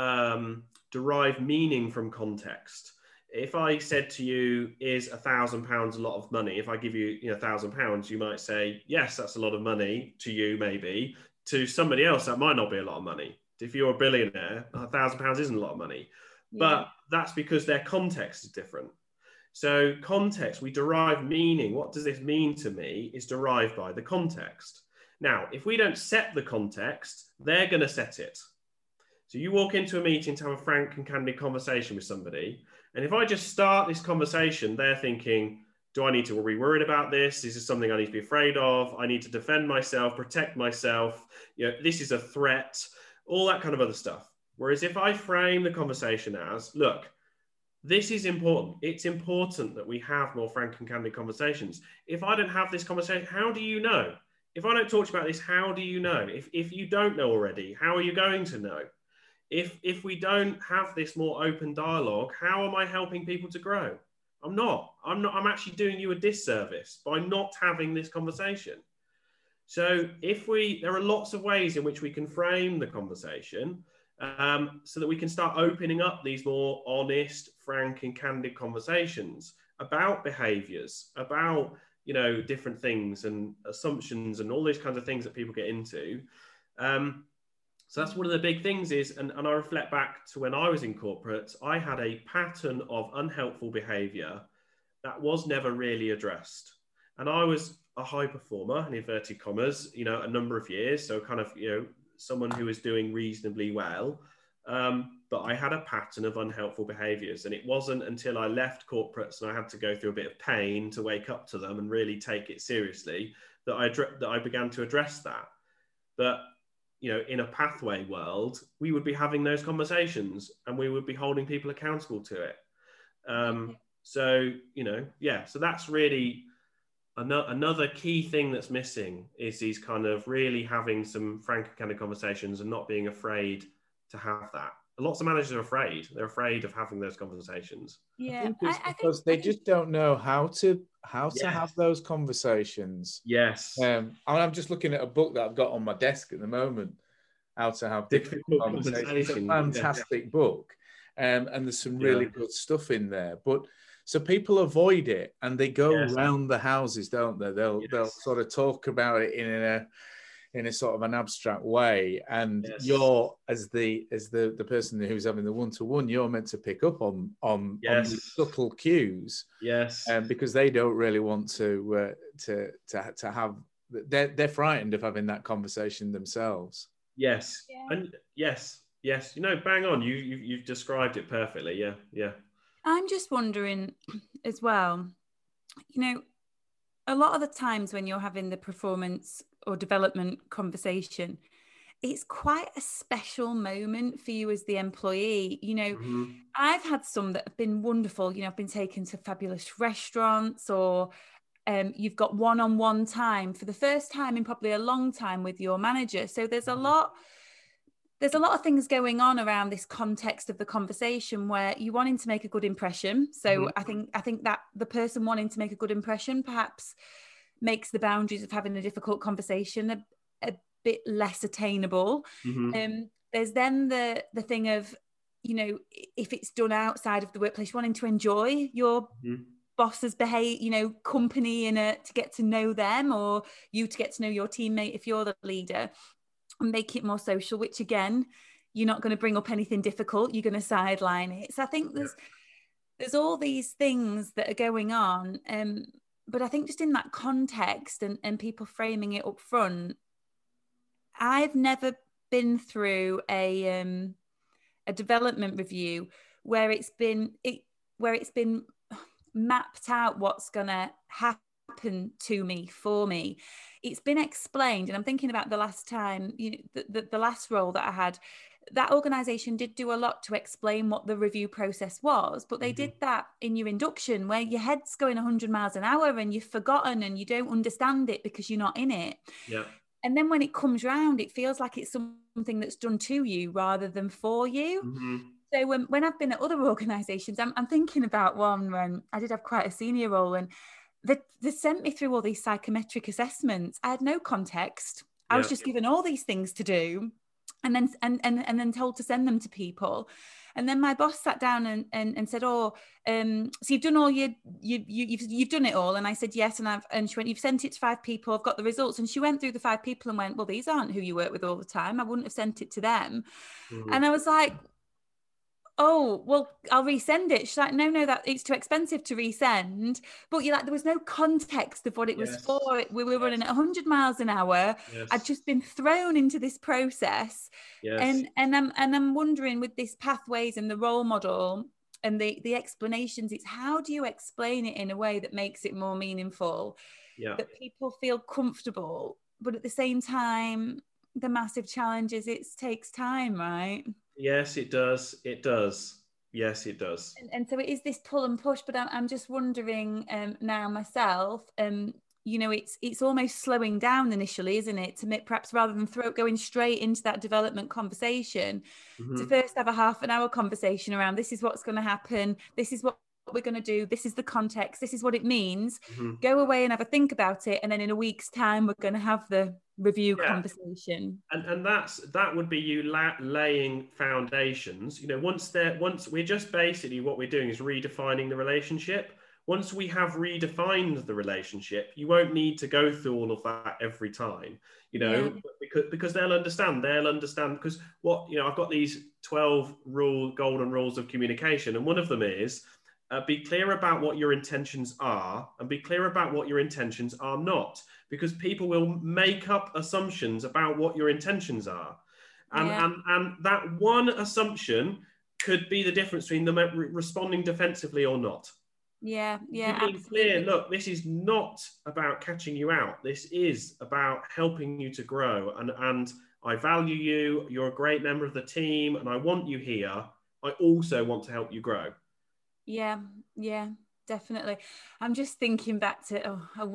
derive meaning from context. If I said to you, is £1,000 a lot of money? If I give you, £1,000, you might say, yes, that's a lot of money to you, maybe. To somebody else, that might not be a lot of money. If you're a billionaire, £1,000 isn't a lot of money. Yeah. But that's because their context is different. So context, we derive meaning. What does this mean to me is derived by the context. Now, if we don't set the context, they're going to set it. So you walk into a meeting to have a frank and candid conversation with somebody. And if I just start this conversation, they're thinking, do I need to be worried about this? Is this something I need to be afraid of? I need to defend myself, protect myself. This is a threat, all that kind of other stuff. Whereas if I frame the conversation as, look, this is important. It's important that we have more frank and candid conversations. If I don't have this conversation, how do you know? If I don't talk to you about this, how do you know? If you don't know already, how are you going to know? If we don't have this more open dialogue, how am I helping people to grow? I'm not. I'm actually doing you a disservice by not having this conversation. So there are lots of ways in which we can frame the conversation so that we can start opening up these more honest, frank and candid conversations about behaviors, about, different things and assumptions and all these kinds of things that people get into. So that's one of the big things is, and I reflect back to when I was in corporate, I had a pattern of unhelpful behavior that was never really addressed. And I was a high performer, in inverted commas, a number of years. So kind of, someone who was doing reasonably well. But but I had a pattern of unhelpful behaviors. And it wasn't until I left corporates and I had to go through a bit of pain to wake up to them and really take it seriously that I began to address that. But, in a pathway world, we would be having those conversations and we would be holding people accountable to it. So that's really another key thing that's missing is these kind of really having some frank kind of conversations and not being afraid to have that. Lots of managers are afraid. They're afraid of having those conversations. Yeah, I think it's because they just don't know how to have those conversations. Yes. I'm just looking at a book that I've got on my desk at the moment, How to Have Difficult Conversations. It's a fantastic book, and there's some really good stuff in there. But so people avoid it and they go around the houses, don't they? They'll sort of talk about it in a sort of an abstract way, and you're as the person who's having the one-to-one, you're meant to pick up on the subtle cues, because they don't really want to have. They're frightened of having that conversation themselves. And bang on. You've described it perfectly. Yeah. I'm just wondering as well, a lot of the times when you're having the performance or development conversation, it's quite a special moment for you as the employee. I've had some that have been wonderful. I've been taken to fabulous restaurants, or you've got one-on-one time for the first time in probably a long time with your manager. So there's a lot of things going on around this context of the conversation where you're wanting to make a good impression. So I think that the person wanting to make a good impression perhaps makes the boundaries of having a difficult conversation a bit less attainable. There's then the thing of, if it's done outside of the workplace, wanting to enjoy your boss's company to get to know them, or you to get to know your teammate if you're the leader, and make it more social, which again, you're not going to bring up anything difficult, you're going to sideline it. So I think there's all these things that are going on, but I think just in that context and people framing it up front, I've never been through a development review where it's been mapped out what's going to happen to me, for me. It's been explained, and I'm thinking about the last time, the last role that I had, that organisation did do a lot to explain what the review process was, but they did that in your induction where your head's going 100 miles an hour and you've forgotten and you don't understand it because you're not in it. And then when it comes round, it feels like it's something that's done to you rather than for you. So when I've been at other organisations, I'm thinking about one when I did have quite a senior role, and they sent me through all these psychometric assessments. I had no context. I was just given all these things to do, and then told to send them to people. And then my boss sat down and said, so you've done all you've done it all? And I said, yes. And she went, you've sent it to 5 people. I've got the results. And she went through the 5 people and went, well, these aren't who you work with all the time. I wouldn't have sent it to them. And I was like, oh, well, I'll resend it. She's like, no, that it's too expensive to resend. But you're like, there was no context of what it was for. We were running at 100 miles an hour. I'd just been thrown into this process. And I'm wondering, with this pathways and the role model and the explanations, it's how do you explain it in a way that makes it more meaningful, that people feel comfortable, but at the same time, the massive challenge is it takes time, right? Yes, it does. Yes, it does. And so it is this pull and push, but I'm just wondering now myself, it's almost slowing down initially, isn't it? To make, perhaps rather than going straight into that development conversation, to first have a half an hour conversation around this is what's going to happen, this is what we're going to do, this is the context, this is what it means, go away and have a think about it, and then in a week's time we're going to have the review conversation. And that would be you laying foundations. Once we're just basically, what we're doing is redefining the relationship. Once we have redefined the relationship, you won't need to go through all of that every time, because they'll understand, because I've got these 12 golden rules of communication, and one of them is be clear about what your intentions are and be clear about what your intentions are not, because people will make up assumptions about what your intentions are. And that one assumption could be the difference between them responding defensively or not. Yeah, Being clear, look, this is not about catching you out. This is about helping you to grow. And I value you. You're a great member of the team, and I want you here. I also want to help you grow. Yeah, definitely. I'm just thinking back to,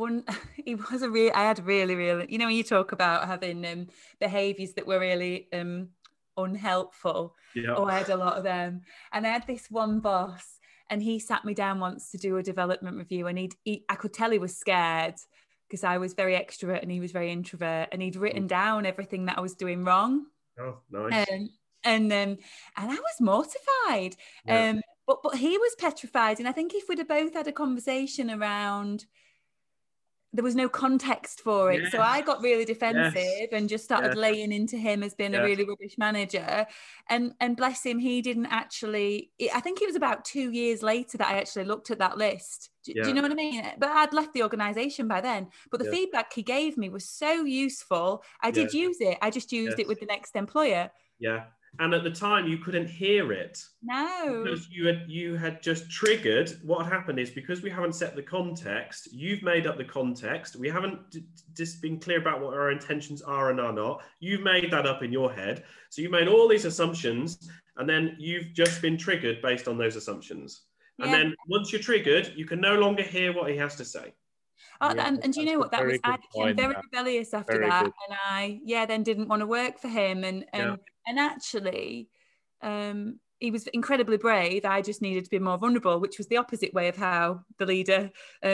I had really, you know, when you talk about having behaviours that were really unhelpful. Yeah. Oh, I had a lot of them. And I had this one boss, and he sat me down once to do a development review, and I could tell he was scared because I was very extrovert and he was very introvert, and he'd written down everything that I was doing wrong. Oh, nice. And I was mortified. Yeah. But he was petrified. And I think if we'd have both had a conversation around, there was no context for it. Yes. So I got really defensive and just started laying into him as being a really rubbish manager. And bless him, he didn't actually, I think it was about 2 years later that I actually looked at that list. Do you know what I mean? But I'd left the organisation by then. But the feedback he gave me was so useful. I did use it. I just used it with the next employer. Yeah. And at the time, you couldn't hear it. No. Because you had just triggered. What happened is, because we haven't set the context, you've made up the context. We haven't just been clear about what our intentions are and are not. You've made that up in your head. So you made all these assumptions, and then you've just been triggered based on those assumptions. Yeah. And then once you're triggered, you can no longer hear what he has to say. And do you know what that was? I became very rebellious after that, and I then didn't want to work for him. And actually, he was incredibly brave. I just needed to be more vulnerable, which was the opposite way of how the leader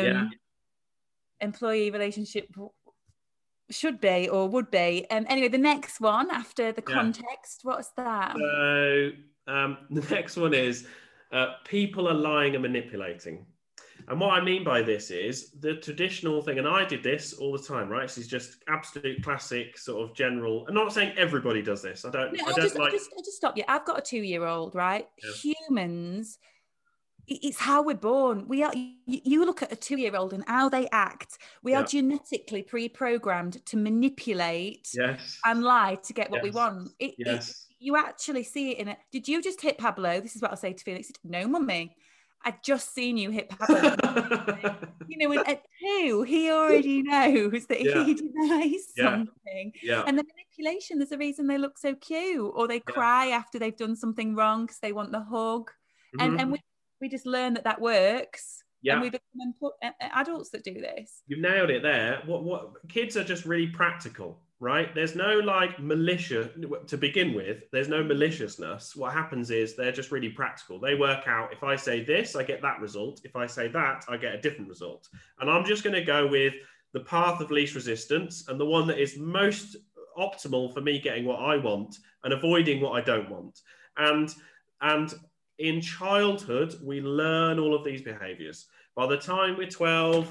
employee relationship should be or would be. Anyway, the next one after the context, what's that? So the next one is people are lying and manipulating. And what I mean by this is the traditional thing, and I did this all the time, right? This is just absolute classic sort of general. I'm not saying everybody does this. I'll just stop you. I've got a 2-year-old, right? Yeah. Humans, it's how we're born. We are. You look at a 2-year-old and how they act. We are genetically pre-programmed to manipulate and lie to get what we want. You actually see it in it. Did you just hit Pablo? This is what I'll say to Felix. No, mummy. I'd just seen you hit Pablo. You know, and at 2, he already knows that if he denies something. Yeah. And the manipulation, there's a reason they look so cute, or they cry after they've done something wrong because they want the hug. Mm-hmm. And we just learn that works. Yeah. And we become adults that do this. You've nailed it there. What kids are just really practical. Right? There's no militia to begin with. There's no maliciousness. What happens is they're just really practical. They work out, if I say this, I get that result. If I say that, I get a different result. And I'm just going to go with the path of least resistance and the one that is most optimal for me getting what I want and avoiding what I don't want. And in childhood, we learn all of these behaviors. By the time we're 12,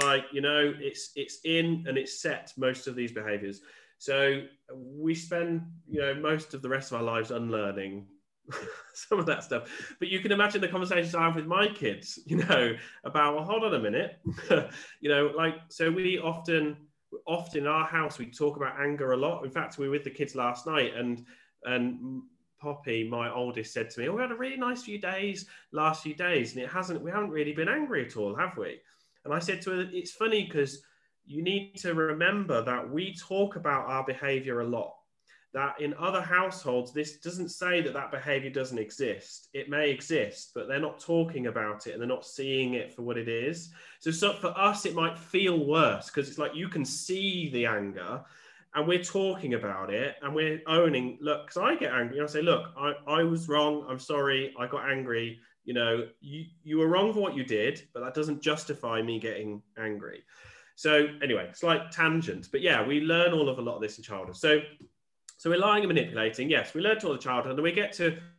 it's in and it's set, most of these behaviors. So we spend, most of the rest of our lives unlearning some of that stuff. But you can imagine the conversations I have with my kids, about, well, hold on a minute. So we often in our house, we talk about anger a lot. In fact, we were with the kids last night and Poppy, my oldest, said to me, we had a really nice last few days, and we haven't really been angry at all, have we? And I said to her, it's funny because you need to remember that we talk about our behavior a lot. That in other households, this doesn't say that behavior doesn't exist. It may exist, but they're not talking about it and they're not seeing it for what it is. So for us, it might feel worse because it's like you can see the anger and we're talking about it and we're owning, look, because I get angry. I say, look, I was wrong. I'm sorry. I got angry. You were wrong for what you did, but that doesn't justify me getting angry. So anyway, slight tangent, but we learn a lot of this in childhood. So we're lying and manipulating. Yes, we learned all the childhood, and we get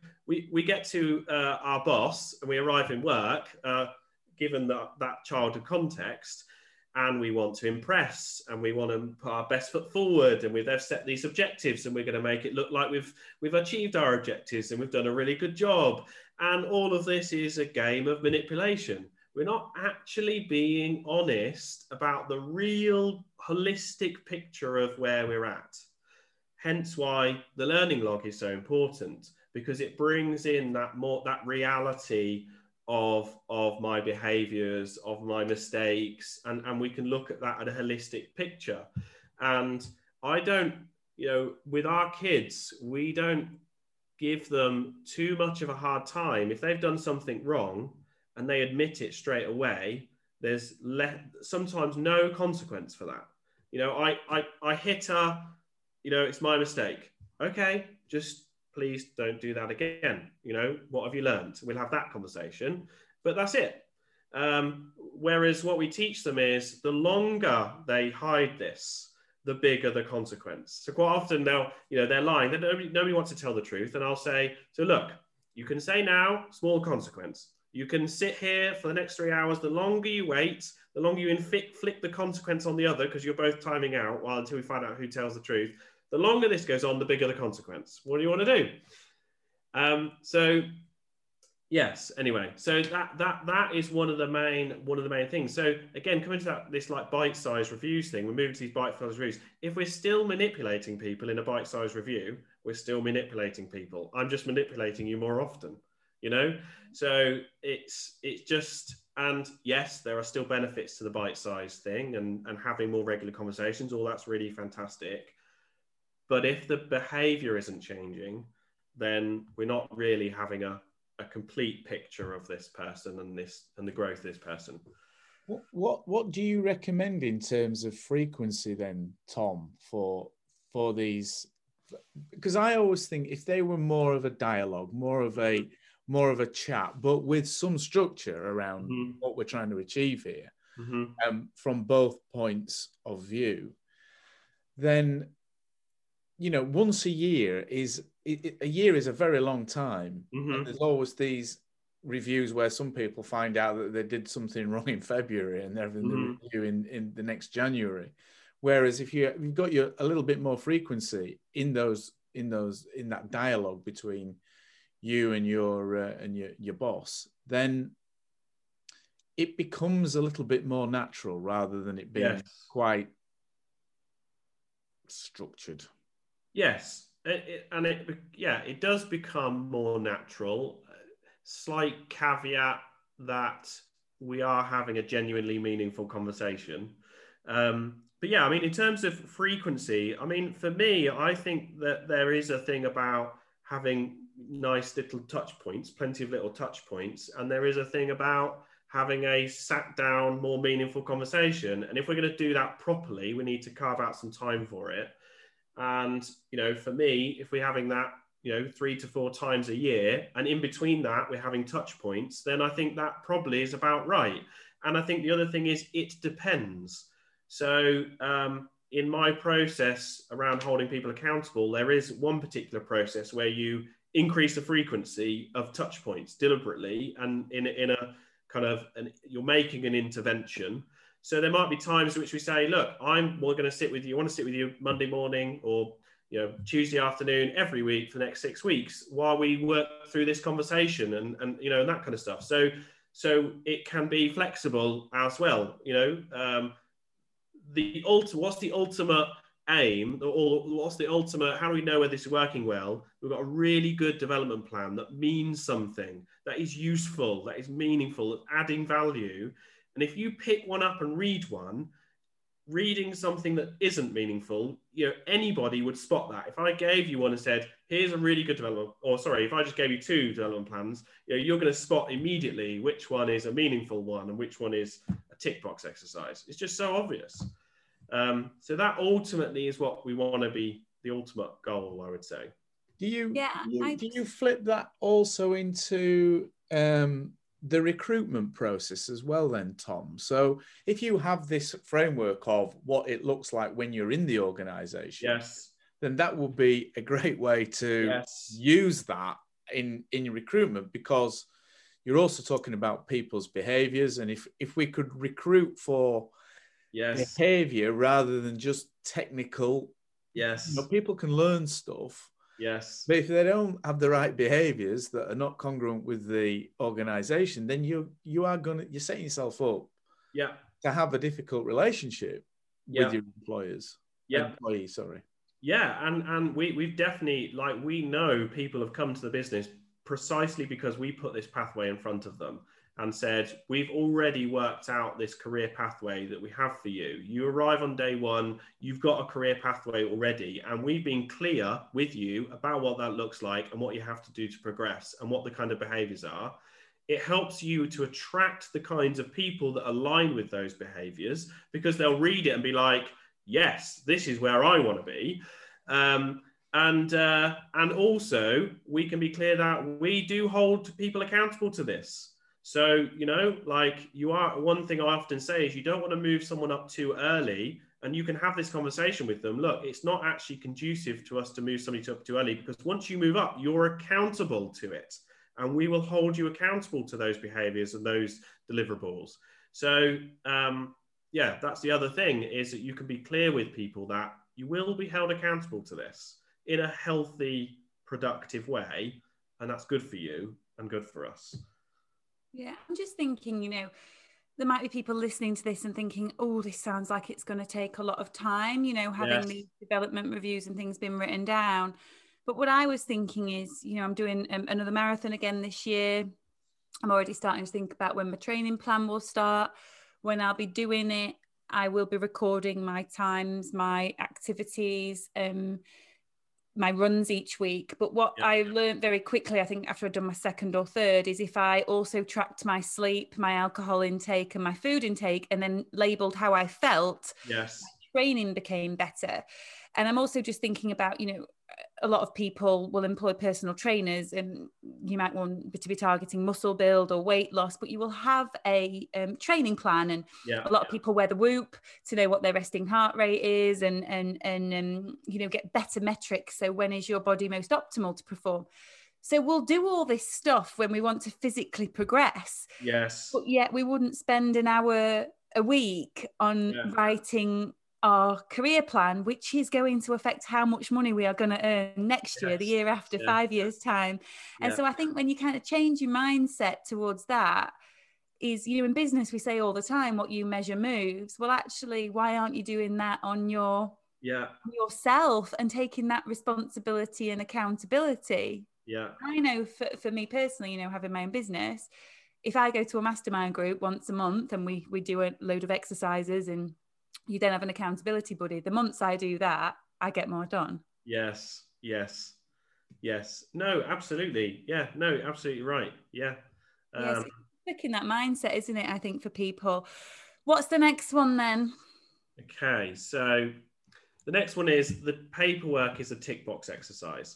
to our boss, and we arrive in work, given that childhood context, and we want to impress, and we want to put our best foot forward, and they've set these objectives, and we're going to make it look like we've achieved our objectives, and we've done a really good job. And all of this is a game of manipulation. We're not actually being honest about the real holistic picture of where we're at. Hence why the learning log is so important, because it brings in that reality of my behaviors, of my mistakes, and we can look at that at a holistic picture. And I don't, with our kids, we don't give them too much of a hard time. If they've done something wrong and they admit it straight away, there's sometimes no consequence for that. I hit her, it's my mistake. Okay, just please don't do that again. What have you learned? We'll have that conversation, but that's it. Whereas what we teach them is the longer they hide this, the bigger the consequence. So quite often they're lying. Nobody wants to tell the truth. And I'll say, so look, you can say now, small consequence. You can sit here for the next 3 hours. The longer you wait, the longer you inflict the consequence on the other, because you're both timing out until we find out who tells the truth. The longer this goes on, the bigger the consequence. What do you want to do? So yes, anyway, so that is one of the main things. So again, coming to this like bite-sized reviews thing, we're moving to these bite-sized reviews. If we're still manipulating people in a bite-sized review, we're still manipulating people. I'm just manipulating you more often, So it's just, and yes, there are still benefits to the bite-sized thing and having more regular conversations. All that's really fantastic. But if the behavior isn't changing, then we're not really having a complete picture of this person and the growth of this person. What do you recommend in terms of frequency then, Tom, for these? Because I always think if they were more of a dialogue, more of a chat, but with some structure around what we're trying to achieve here, from both points of view, then once a year is a very long time. And there's always these reviews where some people find out that they did something wrong in February and they're having the review in the next January. Whereas if you've got a little bit more frequency in that dialogue between you and your boss, then it becomes a little bit more natural rather than it being quite structured. Yes, it does become more natural. Slight caveat that we are having a genuinely meaningful conversation. But yeah, I mean, in terms of frequency, I mean, for me, I think that there is a thing about having nice little touch points, plenty of little touch points, and there is a thing about having a sat down, more meaningful conversation. And if we're going to do that properly, we need to carve out some time for it. And, for me, if we're having that, 3 to 4 times a year, and in between that, we're having touch points, then I think that probably is about right. And I think the other thing is it depends. So in my process around holding people accountable, there is one particular process where you increase the frequency of touch points deliberately, and in a kind of, you're making an intervention. So there might be times in which we say, look, we're going to sit with you. I want to sit with you Monday morning or Tuesday afternoon every week for the next 6 weeks while we work through this conversation and that kind of stuff. So it can be flexible as well. What's the ultimate aim, or what's the ultimate? How do we know whether this is working well? We've got a really good development plan that means something, that is useful, that is meaningful, adding value. And if you pick one up and read one, reading something that isn't meaningful, anybody would spot that. If I gave you one and said, here's a really good development, if I just gave you 2 development plans, you're going to spot immediately which one is a meaningful one and which one is a tick box exercise. It's just so obvious. So that ultimately is what we want to be, the ultimate goal, I would say. Do you flip that also into the recruitment process as well then, Tom? So if you have this framework of what it looks like when you're in the organization, then that would be a great way to use that in recruitment, because you're also talking about people's behaviors. And if we could recruit for behavior rather than just technical, people can learn stuff. Yes. But if they don't have the right behaviors that are not congruent with the organization, then you're setting yourself up to have a difficult relationship with your employees. Employees, sorry. Yeah, and we've definitely, like, we know people have come to the business precisely because we put this pathway in front of them and said, we've already worked out this career pathway that we have for you. You arrive on day one, you've got a career pathway already, and we've been clear with you about what that looks like and what you have to do to progress and what the kind of behaviors are. It helps you to attract the kinds of people that align with those behaviors, because they'll read it and be like, yes, this is where I want to be. And also we can be clear that we do hold people accountable to this. So, like, one thing I often say is, you don't want to move someone up too early, and you can have this conversation with them. Look, it's not actually conducive to us to move somebody up too early, because once you move up, you're accountable to it, and we will hold you accountable to those behaviors and those deliverables. So, yeah, that's the other thing, is that you can be clear with people that you will be held accountable to this in a healthy, productive way, and that's good for you and good for us. Yeah, I'm just thinking, there might be people listening to this and thinking, oh, this sounds like it's going to take a lot of time, having these development reviews and things been written down. But what I was thinking is, I'm doing another marathon again this year. I'm already starting to think about when my training plan will start, when I'll be doing it. I will be recording my times, my activities, my runs each week. But what I learned very quickly, I think after I'd done my second or third, is if I also tracked my sleep, my alcohol intake and my food intake, and then labeled how I felt, my training became better. And I'm also just thinking about, a lot of people will employ personal trainers, and you might want to be targeting muscle build or weight loss, but you will have a training plan. And a lot of people wear the Whoop to know what their resting heart rate is, and get better metrics. So when is your body most optimal to perform? So we'll do all this stuff when we want to physically progress. Yes. But yet we wouldn't spend an hour a week on writing our career plan, which is going to affect how much money we are going to earn next year, the year after, 5 years time. And so I think when you kind of change your mindset towards that, is, in business, we say all the time, what you measure moves. Well, actually, why aren't you doing that on yourself and taking that responsibility and accountability? I know for me personally, having my own business, if I go to a mastermind group once a month and we do a load of exercises, and you then have an accountability buddy, the months I do that, I get more done. Yes. No, absolutely. Yeah, no, absolutely right. Yeah. Yes, in that mindset, isn't it? I think for people. What's the next one then? Okay, so the next one is, the paperwork is a tick box exercise.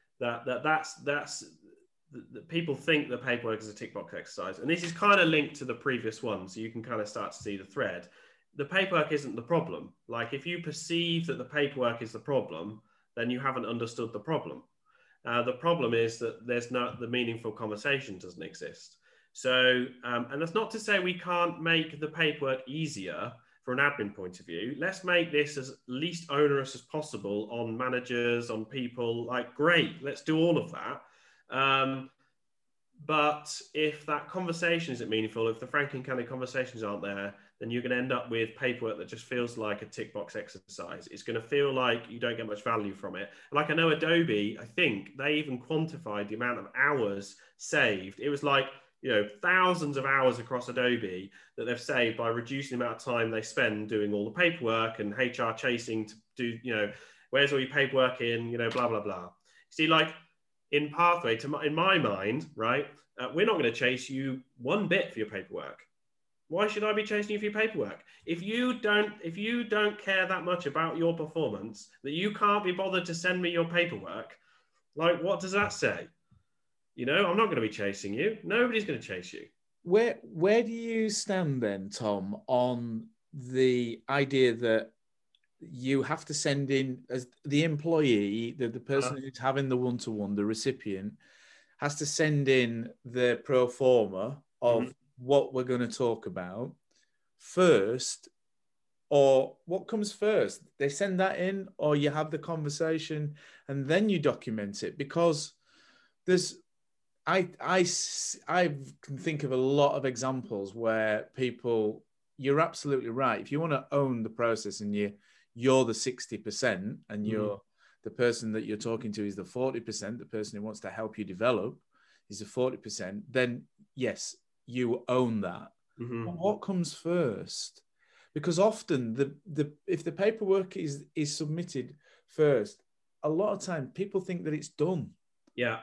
That's people think the paperwork is a tick box exercise, and this is kind of linked to the previous one, so you can kind of start to see the thread. The paperwork isn't the problem. Like, if you perceive that the paperwork is the problem, then you haven't understood the problem. The problem is that the meaningful conversation doesn't exist. So, and that's not to say we can't make the paperwork easier for an admin point of view. Let's make this as least onerous as possible on managers, on people. Like, great, let's do all of that. But if that conversation isn't meaningful, if the Franklin County conversations aren't there, then you're going to end up with paperwork that just feels like a tick box exercise. It's going to feel like you don't get much value from it. Like, I know Adobe, I think they even quantified the amount of hours saved. It was like, thousands of hours across Adobe that they've saved by reducing the amount of time they spend doing all the paperwork and HR chasing to do, where's all your paperwork in, blah, blah, blah. See, like, in Pathway, in my mind, right, we're not going to chase you one bit for your paperwork. Why should I be chasing you for your paperwork? If you don't care that much about your performance, that you can't be bothered to send me your paperwork, like, what does that say? I'm not going to be chasing you. Nobody's going to chase you. Where do you stand then, Tom, on the idea that you have to send in, as the employee, the person who's having the one-to-one, the recipient, has to send in the pro forma of what we're going to talk about first, or what comes first? They send that in, or you have the conversation and then you document it? Because I can think of a lot of examples where people, you're absolutely right. If you want to own the process and you're the 60% and you're the person that you're talking to is the 40%, the person who wants to help you develop is the 40%, then yes, you own that. Mm-hmm. But what comes first? Because often if the paperwork is submitted first, a lot of time people think that it's done. Yeah.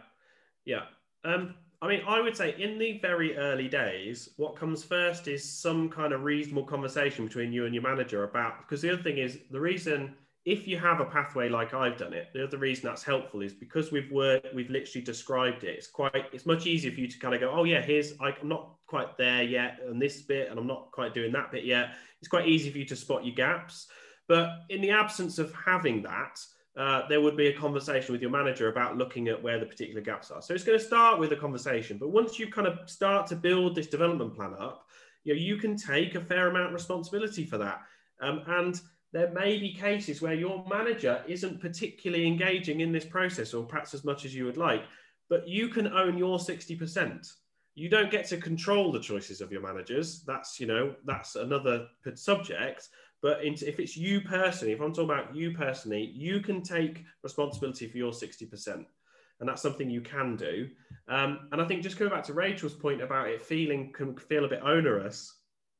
I mean, I would say in the very early days, what comes first is some kind of reasonable conversation between you and your manager about, because the other thing is the reason, if you have a pathway like I've done it, the other reason that's helpful is because we've literally described it. It's much easier for you to kind of go, oh yeah, I'm not quite there yet on this bit, and I'm not quite doing that bit yet. It's quite easy for you to spot your gaps. But in the absence of having that, there would be a conversation with your manager about looking at where the particular gaps are. So it's going to start with a conversation, but once you kind of start to build this development plan up, you can take a fair amount of responsibility for that. And there may be cases where your manager isn't particularly engaging in this process, or perhaps as much as you would like, but you can own your 60%. You don't get to control the choices of your managers. That's another subject. But if it's you personally, if I'm talking about you personally, you can take responsibility for your 60%. And that's something you can do. And I think just going back to Rachel's point about it can feel a bit onerous,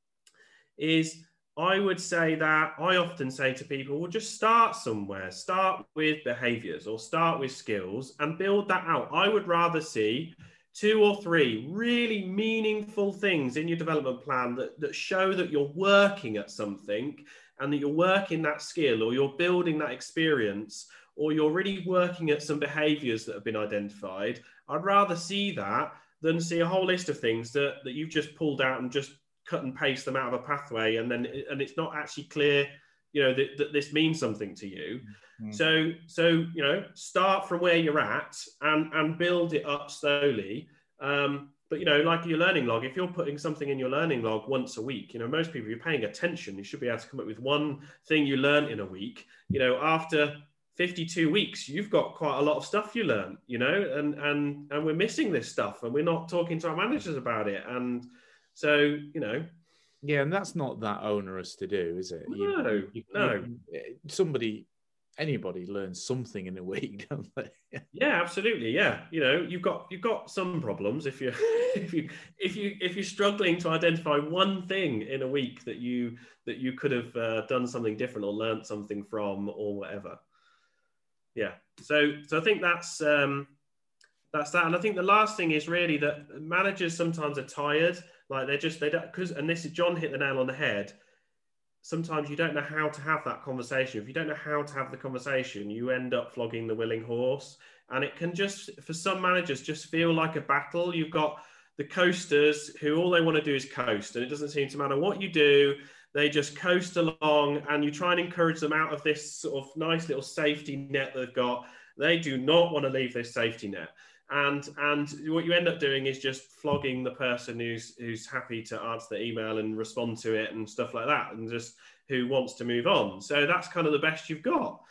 is I would say that I often say to people, well, just start somewhere. Start with behaviors or start with skills and build that out. I would rather see 2 or 3 really meaningful things in your development plan that show that you're working at something and that you're working that skill, or you're building that experience, or you're really working at some behaviors that have been identified. I'd rather see that than see a whole list of things that you've just pulled out and just cut and paste them out of a pathway, and it's not actually clear, that this means something to you. Mm-hmm. So start from where you're at and build it up slowly. But like your learning log, if you're putting something in your learning log once a week, most people, if you're paying attention, you should be able to come up with one thing you learned in a week. After 52 weeks, you've got quite a lot of stuff you learn, and we're missing this stuff, and we're not talking to our managers about it. And so, yeah, and that's not that onerous to do, is it? No. Anybody learns something in a week, don't they? Yeah, absolutely. Yeah, you've got some problems if you're struggling to identify one thing in a week that you could have done something different or learned something from or whatever. Yeah. So I think that's that. And I think the last thing is really that managers sometimes are tired. Like they don't, because, and this is, John hit the nail on the head. Sometimes you don't know how to have that conversation. If you don't know how to have the conversation, you end up flogging the willing horse. And it can just, for some managers, just feel like a battle. You've got the coasters who all they want to do is coast. And it doesn't seem to matter what you do. They just coast along, and you try and encourage them out of this sort of nice little safety net they've got. They do not want to leave this safety net. And what you end up doing is just flogging the person who's happy to answer the email and respond to it and stuff like that, and just who wants to move on. So that's kind of the best you've got.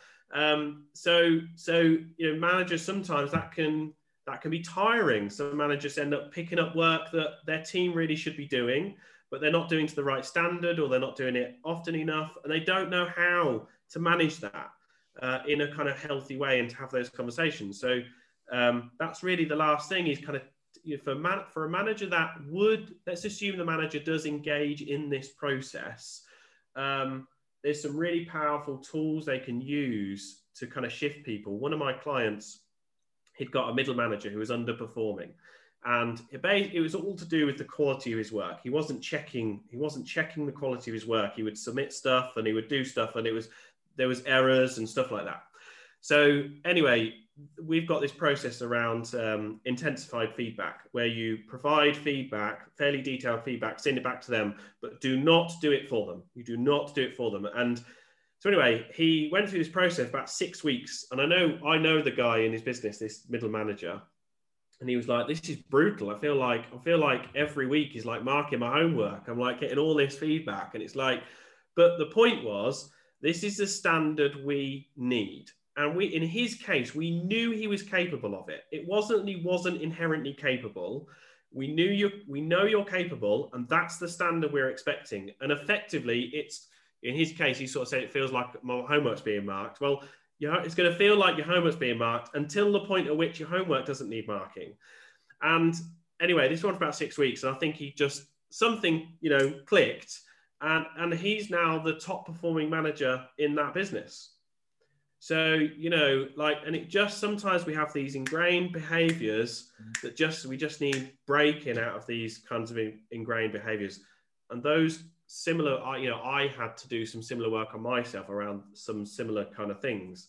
So managers, sometimes that can be tiring. Some managers end up picking up work that their team really should be doing, but they're not doing to the right standard, or they're not doing it often enough, and they don't know how to manage that in a kind of healthy way and to have those conversations. So that's really the last thing, is kind of for a manager that would, let's assume the manager does engage in this process. There's some really powerful tools they can use to kind of shift people. One of my clients, he'd got a middle manager who was underperforming, and it was all to do with the quality of his work. He wasn't checking the quality of his work. He would submit stuff and he would do stuff, and there was errors and stuff like that. So anyway, we've got this process around intensified feedback, where you provide feedback, fairly detailed feedback, send it back to them, but do not do it for them. You do not do it for them. And so anyway, he went through this process about 6 weeks. And I know the guy in his business, this middle manager, and he was like, this is brutal. I feel like every week is like marking my homework. I'm like getting all this feedback. And it's like, but the point was, this is the standard we need. And in his case, we knew he was capable of it. It wasn't he wasn't inherently capable. We know you're capable, and that's the standard we're expecting. And effectively, it's, in his case, he sort of said, it feels like my homework's being marked. Well, it's going to feel like your homework's being marked until the point at which your homework doesn't need marking. And anyway, this went for about 6 weeks, and I think something clicked, and he's now the top performing manager in that business. So, and it just, sometimes we have these ingrained behaviors that we just need breaking out of these kinds of ingrained behaviors. And those similar, I had to do some similar work on myself around some similar kind of things.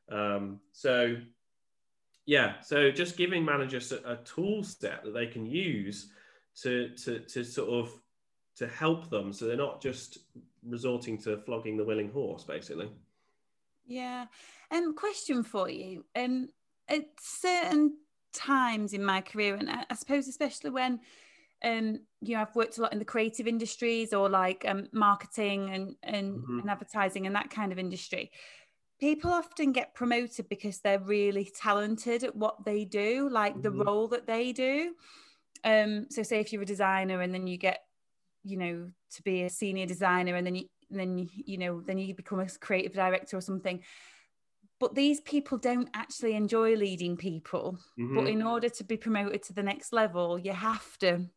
So just giving managers a tool set that they can use to sort of to help them, so they're not just resorting to flogging the willing horse, basically. Yeah. Question for you. At certain times in my career, and I suppose especially when I've worked a lot in the creative industries, or like marketing and advertising and that kind of industry, people often get promoted because they're really talented at what they do, like the role that they do. So say if you're a designer and then you get, to be a senior designer, and then you become a creative director or something. But these people don't actually enjoy leading people. But in order to be promoted to the next level, you have to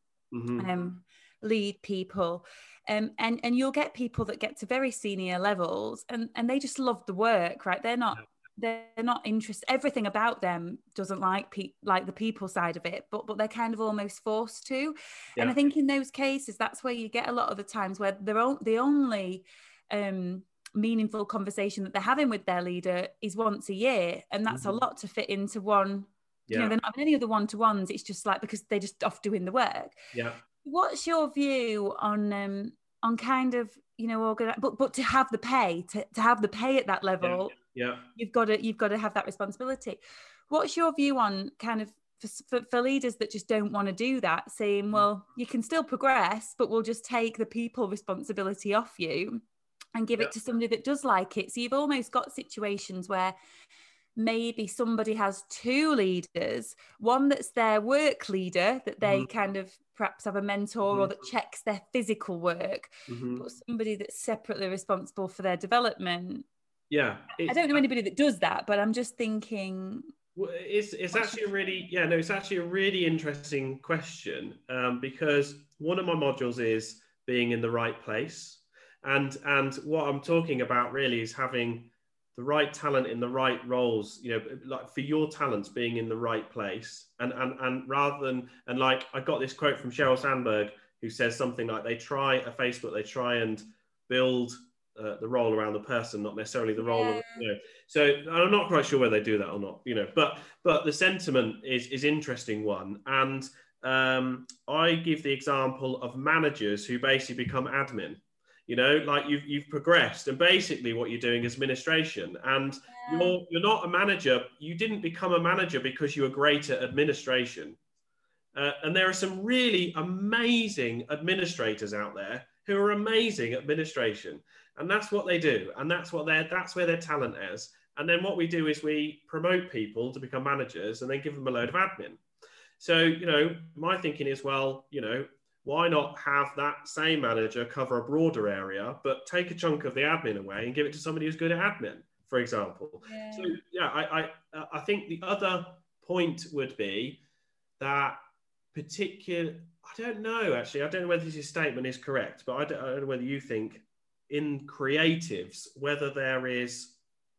lead people. And you'll get people that get to very senior levels and they just love the work, right? They're not interested. Everything about them doesn't like the people side of it, but they're kind of almost forced to. Yeah. And I think in those cases, that's where you get a lot of the times where the only meaningful conversation that they're having with their leader is once a year, and that's a lot to fit into one. Yeah. They're not having any other one-to-ones. It's just like, because they're just off doing the work. Yeah. What's your view on kind of but to have the pay to have the pay at that level? Yeah. You've got to have that responsibility. What's your view on kind of for leaders that just don't want to do that, saying, well, you can still progress, but we'll just take the people responsibility off you and give it to somebody that does like it? So you've almost got situations where maybe somebody has two leaders, one that's their work leader that they kind of perhaps have a mentor or that checks their physical work, but somebody that's separately responsible for their development. Yeah. I don't know anybody that does that, but I'm just thinking. Well, it's actually a really interesting question, because one of my modules is being in the right place. And what I'm talking about really is having the right talent in the right roles, like for your talents being in the right place. And rather than, and like, I got this quote from Sheryl Sandberg, who says something like, they try and build the role around the person, not necessarily the role of, So I'm not quite sure whether they do that or not, but the sentiment is interesting one. And I give the example of managers who basically become admin. Like you've progressed, and basically what you're doing is administration, and you're not a manager. You didn't become a manager because you were great at administration. And there are some really amazing administrators out there who are amazing at administration, and that's what they do, and that's where their talent is. And then what we do is we promote people to become managers, and then give them a load of admin. So my thinking is, well, why not have that same manager cover a broader area, but take a chunk of the admin away and give it to somebody who's good at admin, for example? Yeah. So I think the other point would be that I don't know whether this statement is correct, but I don't know whether you think in creatives, whether there is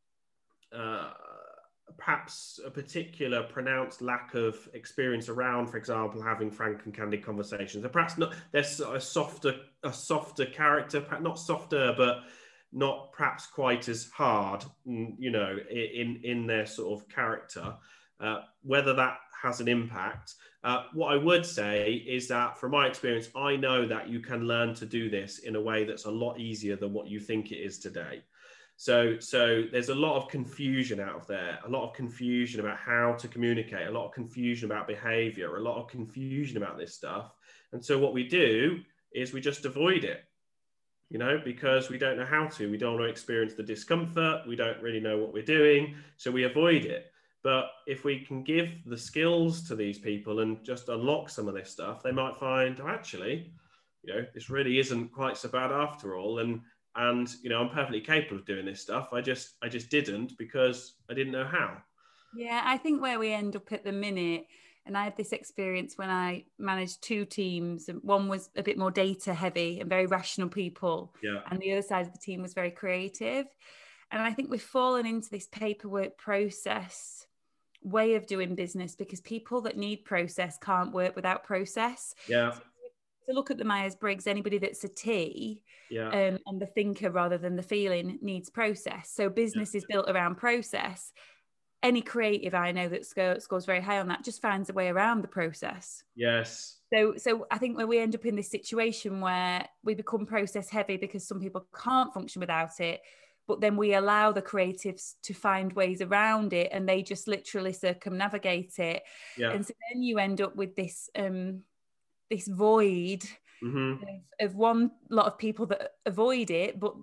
perhaps a particular pronounced lack of experience around, for example, having frank and candid conversations. And perhaps not, there's a softer character, not softer, but not perhaps quite as hard, in their sort of character, whether that has an impact. What I would say is that from my experience, I know that you can learn to do this in a way that's a lot easier than what you think it is today. So there's a lot of confusion out there, a lot of confusion about how to communicate, a lot of confusion about behavior, a lot of confusion about this stuff. And so what we do is we just avoid it, because we don't know how to. We don't want to experience the discomfort. We don't really know what we're doing, so we avoid it. But if we can give the skills to these people and just unlock some of this stuff, they might find, actually, this really isn't quite so bad after all. And And, I'm perfectly capable of doing this stuff. I just didn't, because I didn't know how. Yeah, I think where we end up at the minute, and I had this experience when I managed 2 teams, and one was a bit more data heavy and very rational people. Yeah. And the other side of the team was very creative. And I think we've fallen into this paperwork process way of doing business, because people that need process can't work without process. Yeah. To look at the Myers-Briggs, anybody that's a T, Yeah. and the thinker rather than the feeling, needs process. So business is built around process. Any creative I know that scores very high on that just finds a way around the process. Yes. So I think when we end up in this situation where we become process heavy because some people can't function without it, but then we allow the creatives to find ways around it, and they just literally circumnavigate it. Yeah. And so then you end up with this this void of one lot of people that avoid it, but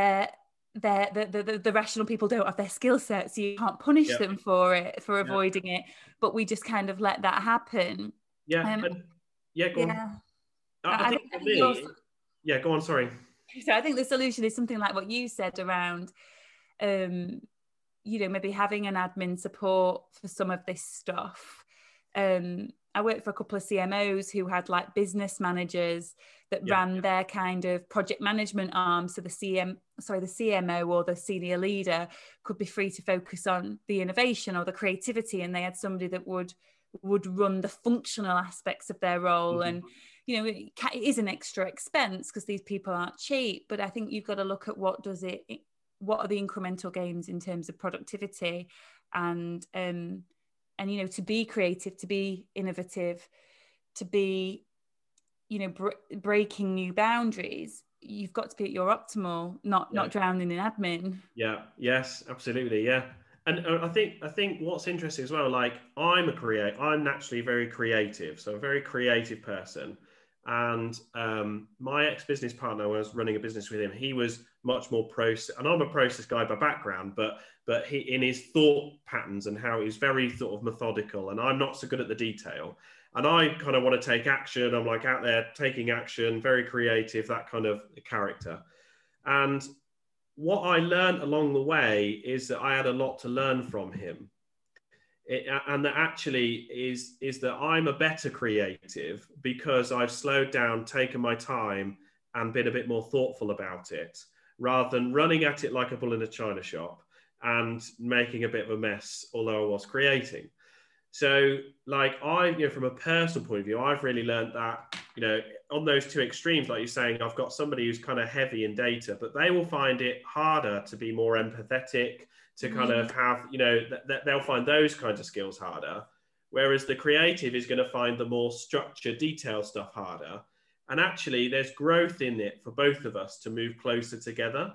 the rational people don't have their skill set, so you can't punish them for avoiding it. But we just kind of let that happen. Go on. I think for me, go on. Sorry. So I think the solution is something like what you said around, maybe having an admin support for some of this stuff. I worked for a couple of CMOs who had like business managers that ran their kind of project management arm. So the CMO or the senior leader could be free to focus on the innovation or the creativity, and they had somebody that would run the functional aspects of their role. And it is an extra expense because these people aren't cheap, but I think you've got to look at what are the incremental gains in terms of productivity, and to be creative, to be innovative, to be breaking new boundaries. You've got to be at your optimal, not drowning in admin. Yes, absolutely. And I think what's interesting as well, like I'm naturally very creative, so a very creative person. And my ex-business partner, when I was running a business with him, he was much more process, and I'm a process guy by background, but he, in his thought patterns and how he's very sort of methodical, and I'm not so good at the detail. And I kind of want to take action. I'm like out there taking action, very creative, that kind of character. And what I learned along the way is that I had a lot to learn from him. And that actually is that I'm a better creative because I've slowed down, taken my time, and been a bit more thoughtful about it, rather than running at it like a bull in a china shop and making a bit of a mess, although I was creating. So like from a personal point of view, I've really learned that, on those two extremes, like you're saying, I've got somebody who's kind of heavy in data, but they will find it harder to be more empathetic, to kind of have, they'll find those kinds of skills harder. Whereas the creative is going to find the more structured, detailed stuff harder. And actually there's growth in it for both of us to move closer together.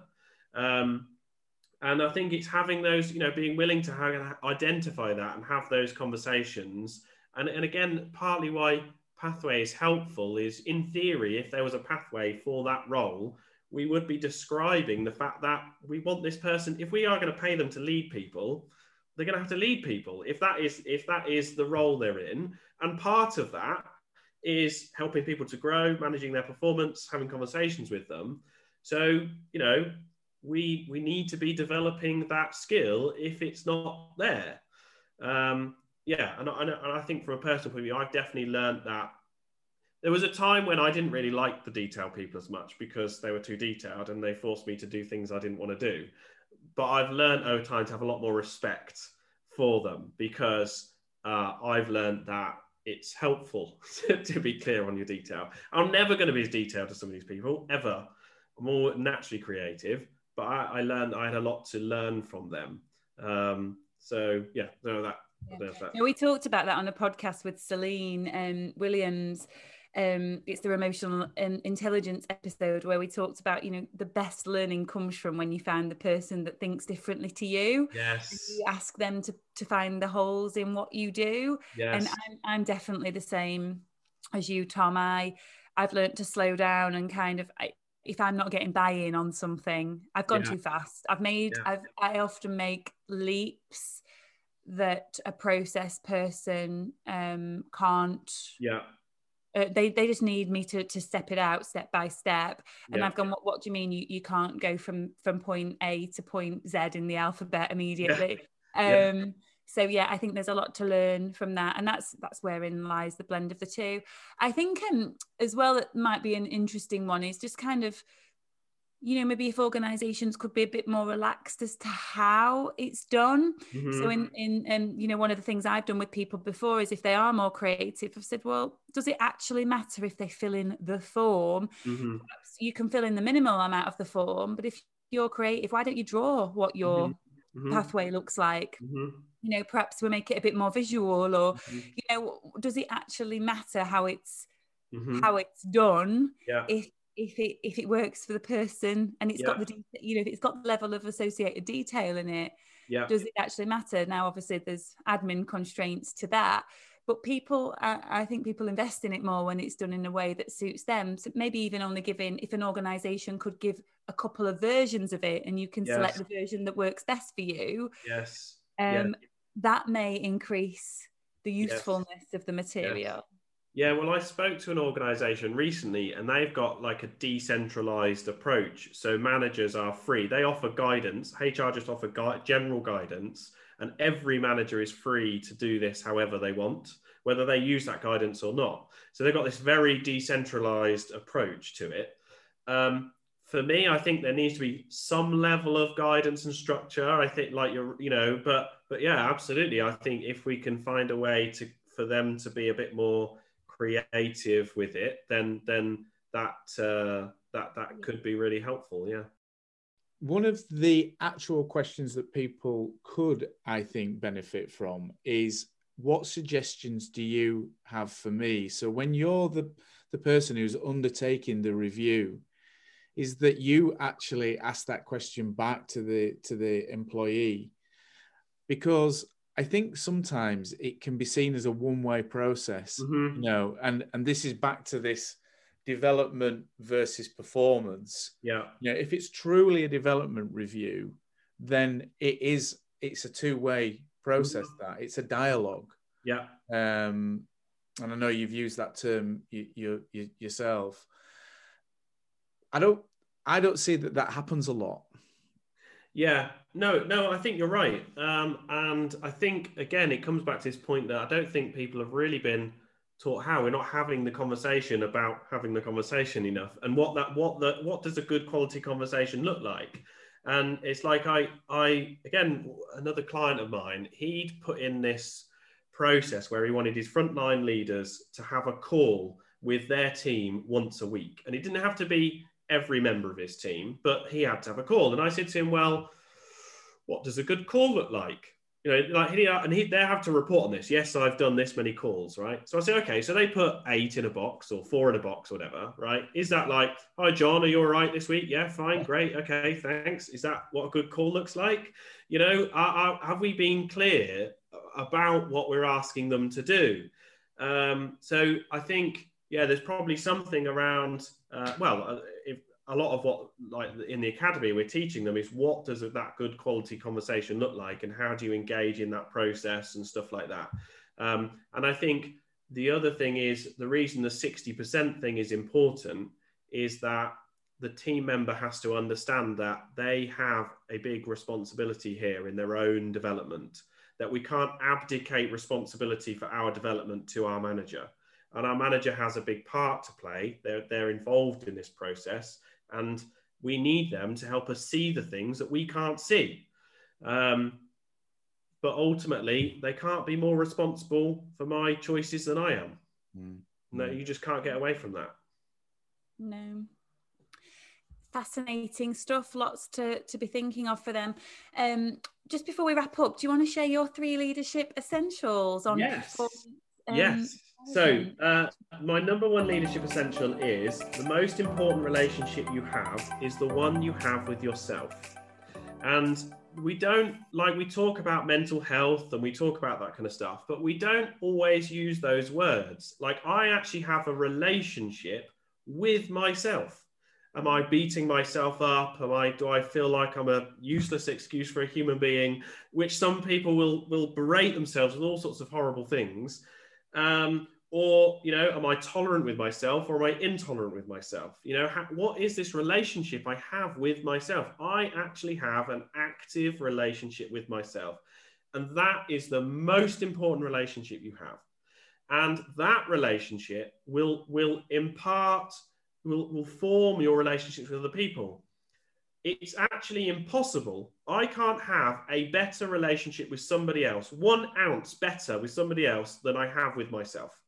And I think it's having those, being willing to identify that and have those conversations. And again, partly why Pathway is helpful is, in theory, if there was a pathway for that role, we would be describing the fact that we want this person, if we are going to pay them to lead people, they're going to have to lead people if that is the role they're in. And part of that is helping people to grow, managing their performance, having conversations with them. So, we need to be developing that skill if it's not there. And I think from a personal point of view, I've definitely learned that. There was a time when I didn't really like the detailed people as much because they were too detailed and they forced me to do things I didn't want to do. But I've learned over time to have a lot more respect for them because I've learned that it's helpful to be clear on your detail. I'm never going to be as detailed as some of these people, ever. I'm more naturally creative, but I learned I had a lot to learn from them. We talked about that on a podcast with Celine Williams. It's the emotional intelligence episode where we talked about, the best learning comes from when you find the person that thinks differently to you. Yes. And you ask them to find the holes in what you do. Yes. And I'm definitely the same as you, Tom. I've learned to slow down and kind of, if I'm not getting buy-in on something, I've gone too fast. I often make leaps that a process person can't they just need me to step it out step by step. And I've gone, what do you mean you can't go from point A to point Z in the alphabet immediately? So yeah, I think there's a lot to learn from that, and that's wherein lies the blend of the two. I think as well, it might be an interesting one is just kind of, maybe if organizations could be a bit more relaxed as to how it's done. So in one of the things I've done with people before is if they are more creative, I've said, well, does it actually matter if they fill in the form? Perhaps you can fill in the minimal amount of the form, but if you're creative, why don't you draw what your pathway looks like? Perhaps we make it a bit more visual, or does it actually matter how it's done if it works for the person and it's got the if it's got the level of associated detail in it? Does it actually matter? Now obviously there's admin constraints to that, but I think people invest in it more when it's done in a way that suits them. So maybe even only if an organization could give a couple of versions of it and you can select the version that works best for you. That may increase the usefulness of the material. Well, I spoke to an organization recently and they've got like a decentralized approach. So managers are free. They offer guidance. HR just offer general guidance, and every manager is free to do this however they want, whether they use that guidance or not. So they've got this very decentralized approach to it. For me, I think there needs to be some level of guidance and structure. I think but yeah, absolutely. I think if we can find a way for them to be a bit more creative with it, then that could be really helpful. Yeah. One of the actual questions that people could, I think, benefit from is, what suggestions do you have for me? So when you're the person who's undertaking the review, is that you actually ask that question back to the employee, because I think sometimes it can be seen as a one-way process, and this is back to this development versus performance. If it's truly a development review, then it's a two-way process. That it's a dialogue. And I know you've used that term yourself. I don't see that happens a lot. No, I think you're right. And I think, again, it comes back to this point that I don't think people have really been taught how. We're not having the conversation about having the conversation enough. And what does a good quality conversation look like? And it's like again, another client of mine, he'd put in this process where he wanted his frontline leaders to have a call with their team once a week. And it didn't have to be every member of his team, but he had to have a call. And I said to him, well, what does a good call look like? They have to report on this. Yes, I've done this many calls, right? So I said, okay, so they put 8 in a box or 4 in a box, or whatever, right? Is that like, hi, John, are you all right this week? Yeah, fine, great, okay, thanks. Is that what a good call looks like? Have we been clear about what we're asking them to do? So I think, there's probably something around, if a lot of what, like in the academy, we're teaching them is what does that good quality conversation look like, and how do you engage in that process and stuff like that. And I think the other thing is, the reason the 60% thing is important is that the team member has to understand that they have a big responsibility here in their own development, that we can't abdicate responsibility for our development to our manager. And our manager has a big part to play. They're involved in this process, and we need them to help us see the things that we can't see. But ultimately, they can't be more responsible for my choices than I am. No, you just can't get away from that. No. Fascinating stuff. Lots to be thinking of for them. Just before we wrap up, do you want to share your 3 leadership essentials on? Yes. So my number 1 leadership essential is, the most important relationship you have is the one you have with yourself. And we talk about mental health and we talk about that kind of stuff, but we don't always use those words. Like, I actually have a relationship with myself. Am I beating myself up? Do I feel like I'm a useless excuse for a human being, which some people will berate themselves with all sorts of horrible things? Or, you know, am I tolerant with myself, or am I intolerant with myself? You know, what is this relationship I have with myself? I actually have an active relationship with myself. And that is the most important relationship you have. And that relationship will form your relationships with other people. It's actually impossible. I can't have a better relationship with somebody else, 1 ounce better with somebody else than I have with myself.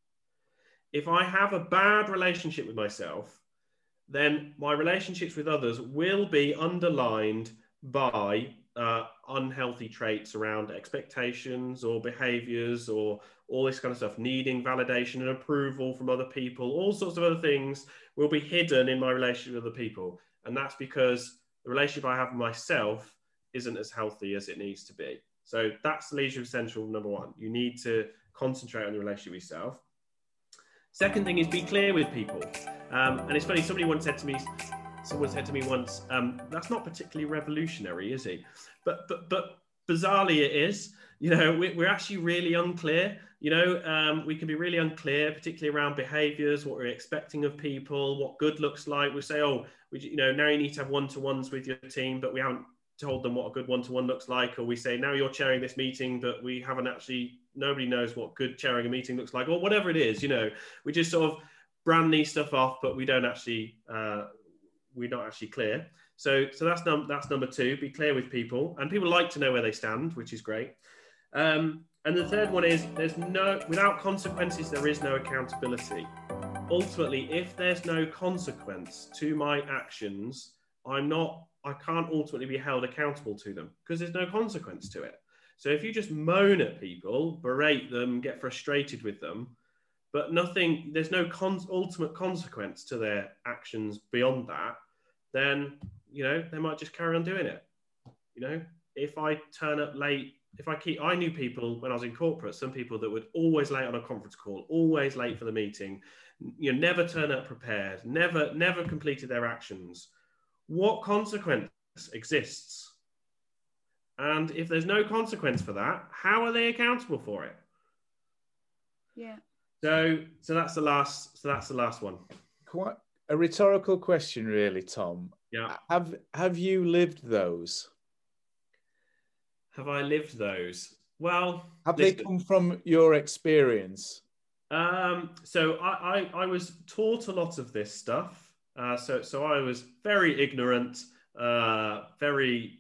If I have a bad relationship with myself, then my relationships with others will be underlined by unhealthy traits around expectations or behaviors or all this kind of stuff, needing validation and approval from other people. All sorts of other things will be hidden in my relationship with other people. And that's because the relationship I have with myself isn't as healthy as it needs to be. So that's leadership essential number 1. You need to concentrate on your relationship with yourself. Second thing is be clear with people. And it's funny, someone said to me once, that's not particularly revolutionary, is it? But bizarrely it is. You know, we're actually really unclear. You know, we can be really unclear, particularly around behaviors, what we're expecting of people, what good looks like. We say, now you need to have one-to-ones with your team, but we haven't told them what a good one-to-one looks like. Or we say, now you're chairing this meeting, but we haven't actually, nobody knows what good chairing a meeting looks like, or whatever it is. You know, we just sort of brand these stuff off, but we don't actually, we're not actually clear. So that's number 2, be clear with people, and people like to know where they stand, which is great. And the third one is without consequences, there is no accountability. Ultimately, if there's no consequence to my actions, I can't ultimately be held accountable to them because there's no consequence to it. So if you just moan at people, berate them, get frustrated with them, but there's no ultimate consequence to their actions beyond that, then, you know, they might just carry on doing it. You know, if I turn up late, I knew people when I was in corporate, some people that would always late on a conference call, always late for the meeting, you know, never turn up prepared, never completed their actions. What consequence exists? And if there's no consequence for that, how are they accountable for it? Yeah. So that's the last one. Quite a rhetorical question, really, Tom. Yeah. Have you lived those? Have I lived those? Well, have they come from your experience? So I was taught a lot of this stuff. So I was very ignorant, very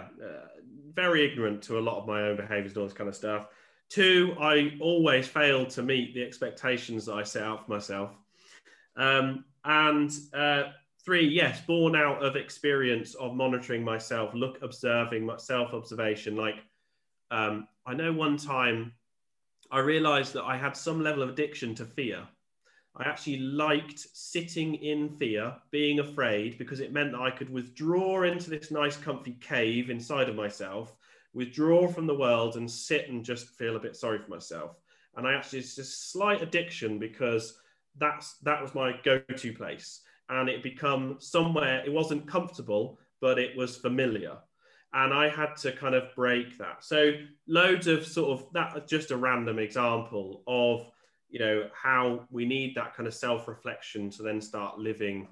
ignorant to a lot of my own behaviors and all this kind of stuff. 2, I always failed to meet the expectations that I set out for myself. And 3, yes, born out of experience of monitoring myself, observing my self-observation. Like, I know one time I realized that I had some level of addiction to fear. I actually liked sitting in fear, being afraid, because it meant that I could withdraw into this nice comfy cave inside of myself, withdraw from the world and sit and just feel a bit sorry for myself. And it's just slight addiction because that was my go-to place. And it become somewhere, it wasn't comfortable, but it was familiar. And I had to kind of break that. So loads of sort of that, just a random example of, you know, how we need that kind of self-reflection to then start living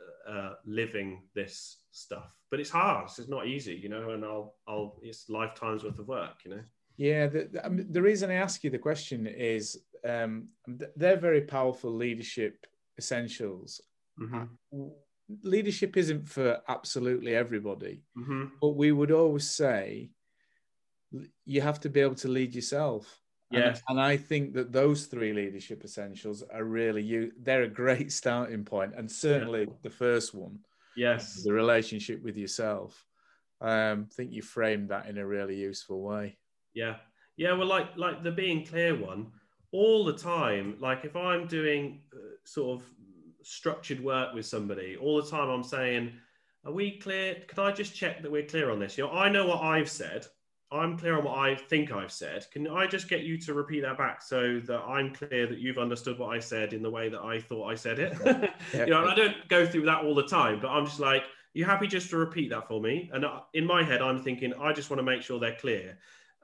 this stuff. But it's hard. It's not easy, you know, and it's lifetimes worth of work, you know. Yeah. The reason I ask you the question is they're very powerful leadership essentials. Mm-hmm. Leadership isn't for absolutely everybody, mm-hmm. but we would always say you have to be able to lead yourself. Yes. And I think that those 3 leadership essentials are they're a great starting point. And certainly the first one, yes, the relationship with yourself. I think you framed that in a really useful way. Yeah. Well, like the being clear one, all the time. Like if I'm doing sort of structured work with somebody, all the time I'm saying, are we clear? Can I just check that we're clear on this? You know, I know what I've said. I'm clear on what I think I've said. Can I just get you to repeat that back so that I'm clear that you've understood what I said in the way that I thought I said it? Yeah. You know, and I don't go through that all the time, but I'm just like, you happy just to repeat that for me? And in my head, I'm thinking, I just want to make sure they're clear.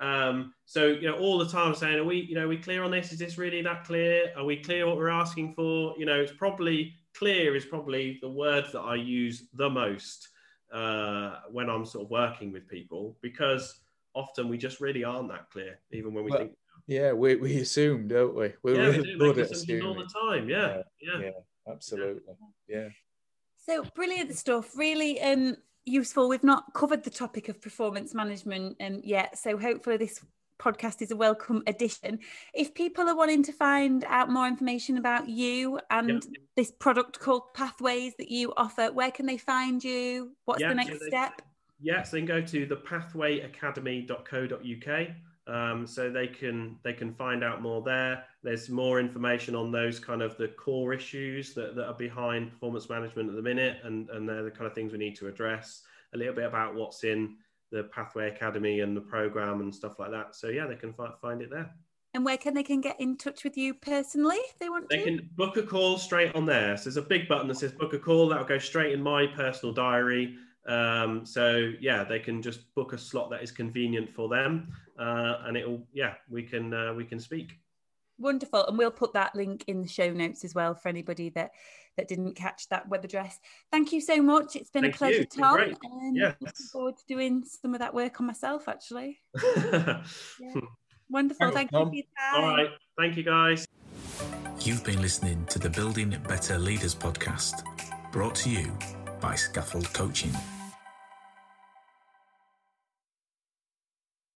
So, you know, all the time saying, are we clear on this? Is this really that clear? Are we clear what we're asking for? You know, it's probably clear is probably the word that I use the most when I'm sort of working with people, because often we just really aren't that clear, even when we think. Yeah, we assume, don't we? We're really good at assuming all the time. Yeah, absolutely. Yeah. So brilliant stuff. Really useful. We've not covered the topic of performance management yet, so hopefully this podcast is a welcome addition. If people are wanting to find out more information about you and this product called Pathways that you offer, where can they find you? What's the next step? Yes, they can go to thepathwayacademy.co.uk. So they can find out more there. There's more information on those kind of the core issues that are behind performance management at the minute, and they're the kind of things we need to address. A little bit about what's in the Pathway Academy and the program and stuff like that. So yeah, they can find it there. And where can they get in touch with you personally if they want to? They can book a call straight on there. So there's a big button that says book a call. That'll go straight in my personal diary. So yeah, they can just book a slot that is convenient for them, and we can speak. Wonderful. And we'll put that link in the show notes as well for anybody that didn't catch that web address. Thank you so much. It's been a pleasure, Tom. Looking forward to doing some of that work on myself, actually. Wonderful. Thank you for your time. All right. Thank you, guys. You've been listening to the Building Better Leaders podcast, brought to you by Scaffold Coaching.